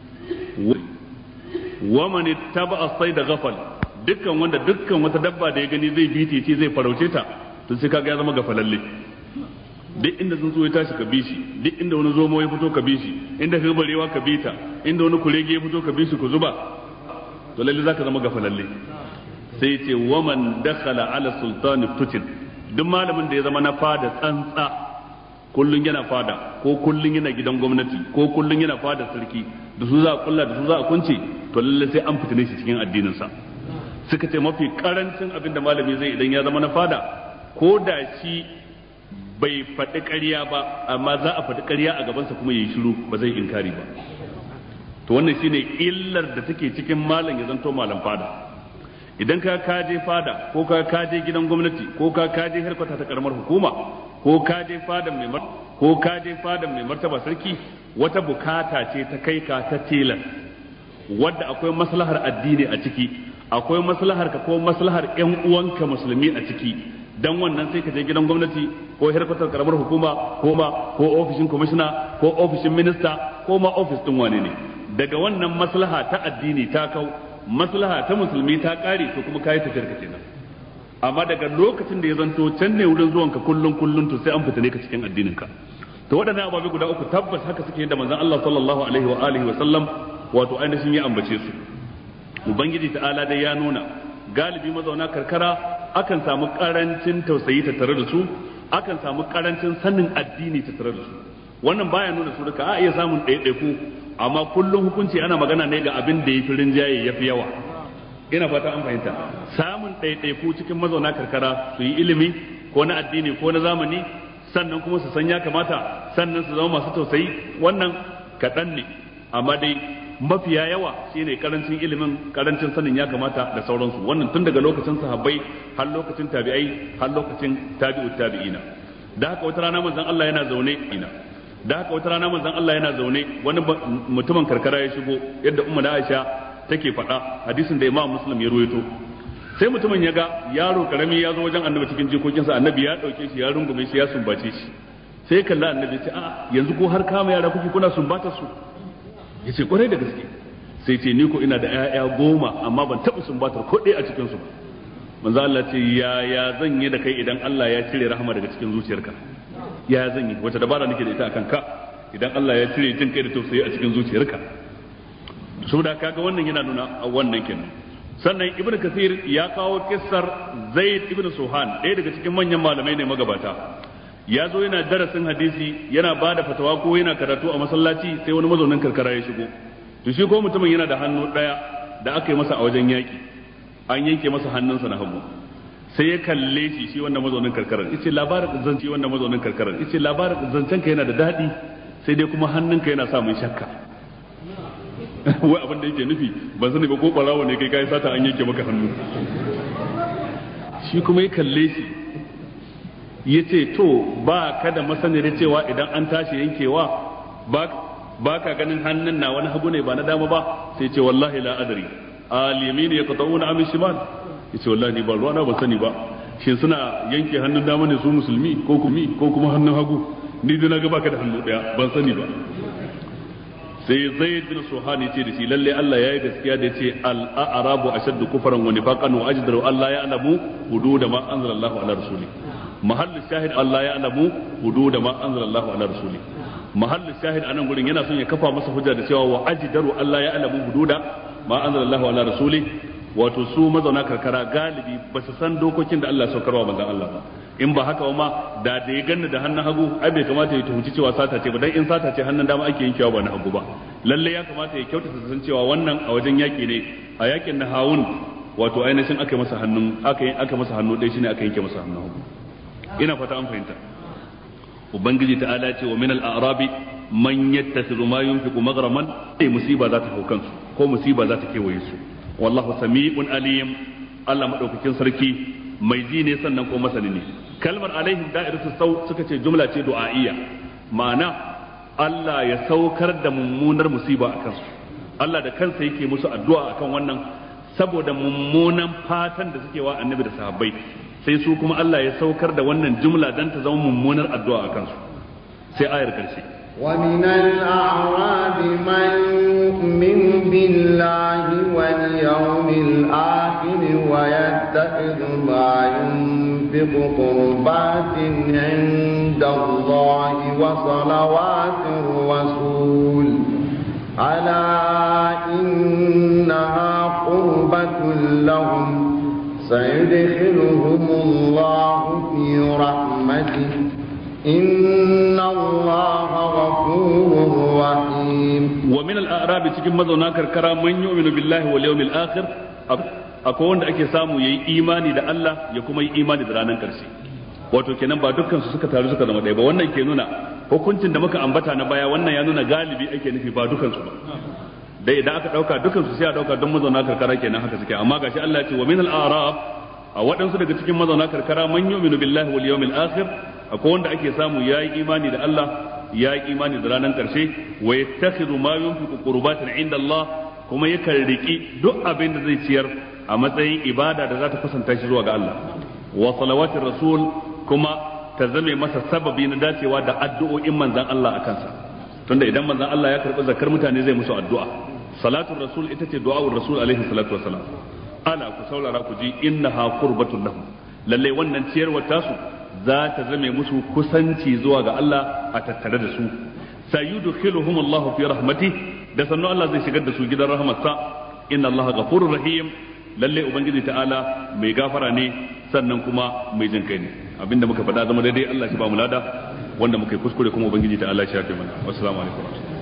wa man ittaba as-sayda ghafal dukkan wata dabba da ya gani zai bi ce zai farauce ta to sai kaga ya zama gafalalle duk inda sun so ya tashi ka bi shi duk inda wani zomo ya fito ka bi shi inda ka barewa ka bi ta inda wani kurege ya fito ka bi shi ku zuba to lalle zaka zama gafalalle sai ya ce waman dakhala ala sultan tutin duk malamin da ya zama na fada tsantsa kullun yana fada ko kullun yana gidan gwamnati ko kullun yana fada sarki da su za a kulla da su za a kunce to lalle sai an fitine shi cikin addinin sa suka ce mafi karancin abin da malami zai idan ya zama na fada ko da shi bai faɗi ƙarya ba amma za a faɗi ƙarya a gabansa kuma ya yi shiru ba zai inkari ba to wannan shine illar da take cikin malam ya zanto malam fada idan ka kaje fada ko ka kaje gidan gwamnati ko ka kaje harkwata ta karamar hukuma ko kaje fadan mai martaba sarki wata bukata ce ta kai ka ta tilas wadda akwai maslahar addini a ciki akwai maslahar ka ko maslahar ƴan uwanka musulmi a ciki dan wannan sai ka je gidan gwamnati ko harkatar karamar hukuma ko ofishin kwamishina ko ofishin minista ko ma ofis din wane ne daga wannan maslaha ta addini ta kau maslaha ta musulmi ta kare to kuma kai tafiyar ka kenan amma daga lokacin da ya zanto can ne wurin zuwan ka kullun to sai an fita ne ka cikin addinin ka to waɗannan ababe guda uku tabbas haka suke da manzon Allah sallallahu alaihi wa alihi wa sallam wato ainihin ya ambace su ubangiji ta'ala dai ya nuna galibi mazauna karkara akan samu karancin tausayi tattare da su akan samu karancin sanin addini tattare da su wannan baya nuna su duka a iya samun ɗaiɗaiku amma kullum hukunci ana magana ne ga abin da ya fi rinjaye ya fi yawa ina fata an fahimta samun ɗaiɗaiku cikin mazauna karkara su yi ilimi ko na addini ko na zamani sannan kuma su san ya kamata sannan su zama masu tausayi wannan kaɗan ne amma dai mafiya yawa shine karancin ilimin karancin sanin ya kamata da sauransu wannan tun daga lokacin sahabbai har lokacin tabi'ai har lokacin tabi'ut tabi'ina da haka wata rana manzon Allah yana zaune wani mutumin karkara ya shigo yadda ummu da Aisha take faɗa hadisin da Imam Muslim ya ruwaito sai mutumin ya ga yaro karami ya zo wajen annabi cikin jikokinsa annabi ya dauke shi ya rungume shi ya sumbace shi sai kalla annabi ce a yanzu ko har kama yara kuke kuna sumbatar su yace kwarai da gaske sai ce ni ko ina da ƴaƴa 10 amma ban taɓa sumbatar ko ɗaya a cikin su ba manzo Allah ce ya zan yi da kai idan Allah ya cire rahama daga cikin zuciyarka ya zan yi wata dabara nake da ita akan ka idan Allah ya cire jin kai da tausayi a cikin zuciyarka saboda kaga wannan yana nuna a wannan kenan sannan ibnu kathir ya kawo kissar zaid ibnu suhan ɗaya daga cikin manyan malamai ne magabata ya zo yana darasin hadisi yana ba da fatawa ko yana karatu a masallaci sai wani mazaunin karkara ya shigo to shi ko mutumin yana da hannu ɗaya da aka yi masa a wajen yaƙi an yanke masa hannunsa na hagu sai ya kalle shi wannan mazaunin karkarar yace labarin zance wannan mazaunin karkarar yace labarin zancen ka yana da daɗi sai dai kuma hannunka yana sa mun shakka wai abin da yake nufi ban sani ba ko ɓarawo ne kai sata an yanke maka hannu shi kuma ya kalle shi ya ce to ba ka da masaniyar cewa idan an tashi yankewa ba ka ganin hannun na wani hagu ne ba na dama ba sai ce wallahi la adri al-yamin yaqta'una am shimal yace wallahi ni ba ruwana ban sani ba shin suna yanke hannun dama ne su musulmi ko kuma hannun hagu ni da na ga baka da hannu daya ban sani ba. sai Zaid bin Suhani ce da shi lalle Allah yayi gaskiya da yace al-a'rabu ashaddu kufran wa nifaqan wa ajdaru Allah ya'lamu hudud ma anzalallahu ala rasuli. mahallu shahid Allah ya'lamu hudud ma anzalallahu ala rasuli. mahallu shahid anan gurin yana son ya kafa masa hujja da cewa wa ajdaru Allah ya'lamu hududa ma anzalallahu ala rasuli. wato su mazauna karkara galibi ba su san dokokin da Allah ya saukarwa manzon Allah ba. in ba haka ma da ya ganni da hannun hagu ai bai kamata ya tuhunci cewa sata ce ba dan in sata ce hannun dama ake yankewa ba na hagu ba. lalle ya kamata ya kyautata san cewa wannan a wajen yaki ne, a yakin na Hawun wato ainihin aka masa hannu ɗaya shine aka yanke masa hannun hagu. ina fata an fahimta. ubangiji ta'ala ce wa min al-a'rabi man yattakhidhu ma yunfiqu maghraman sai musiba za ta hau kansu ko musiba za ta kewaye su. wallahu sami'un alim, Allah madaukakin sarki mai ji ne sannan ko masani ne. kalmar alaihim da'iratu sau suka ce jumla ce du'a'iyya, ma'ana Allah ya saukar da mummunar musiba akan su. Allah da kansa yake musu addu'a akan wannan saboda mummunan fatan da suke wa annabi da sahabbai, sai su kuma Allah ya saukar da wannan jumla dan ta zama mummunar addu'a akan su. sai ayar karshe ومن الأعراب من يؤمن بالله واليوم الآخر ويتخذ ما ينفق قربات عند الله وصلوات الرسول ألا إنها قربة لهم سيدخلهم الله في رحمته إن الله غفور رحيم. ومن الأعراب cikin mazauna karkara man yu'minu billahi wal yawmil akhir, akwai wanda ake samu yayi imani da Allah ya kuma yi imani da ranar karshe. wato kenan ba dukkan su suka taru suka zama ɗaya ba. wannan ke nuna hukuncin da muka ambata na baya, wannan ya nuna galibi ake nufi ba dukkan su ba. dai idan aka dauka dukkan su sai a dauka don mazauna karkara kenan haka suke, amma gashi Allah ya ce wa min al-a'rab, a waɗansu daga cikin mazauna karkara man yu'minu billahi wal yawmil akhir, akwai wanda ake samu yayi imani da Allah yayi imani da ranar karshe, wa yattakhidhu ma yunfiqu qurbatan inda Allah, kuma yakan riki duk abin da zai ciyar a matsayin ibada da za ta kusanta shi zuwa ga Allah, wa salawatir rasul, kuma ta zame masa sababi na dacewa da addu'o'in manzon Allah a kansa. tunda idan manzon Allah ya karɓi zakar mutane zai musu addu'a. salatul rasul ita ce du'a'ur rasul alaihi salatu wassalam. ala ku saurara ku ji innaha qurbatun lahum, lalle wannan ciyarwar tasu za ta zame musu kusanci zuwa ga Allah a tattare da su. sayudkhiluhum Allah fi rahmati, da sannu Allah zai shigar da su gidan rahmatsa. inna Allah ghafurur rahim, lalle ubangiji ta'ala mai gafara ne sannan kuma mai jin kai ne. abinda muka faɗa zama daidai Allah shi ba mu lada, wanda muka yi kuskure kuma ubangiji ta'ala shi ya kai mana. wassalamu alaikum.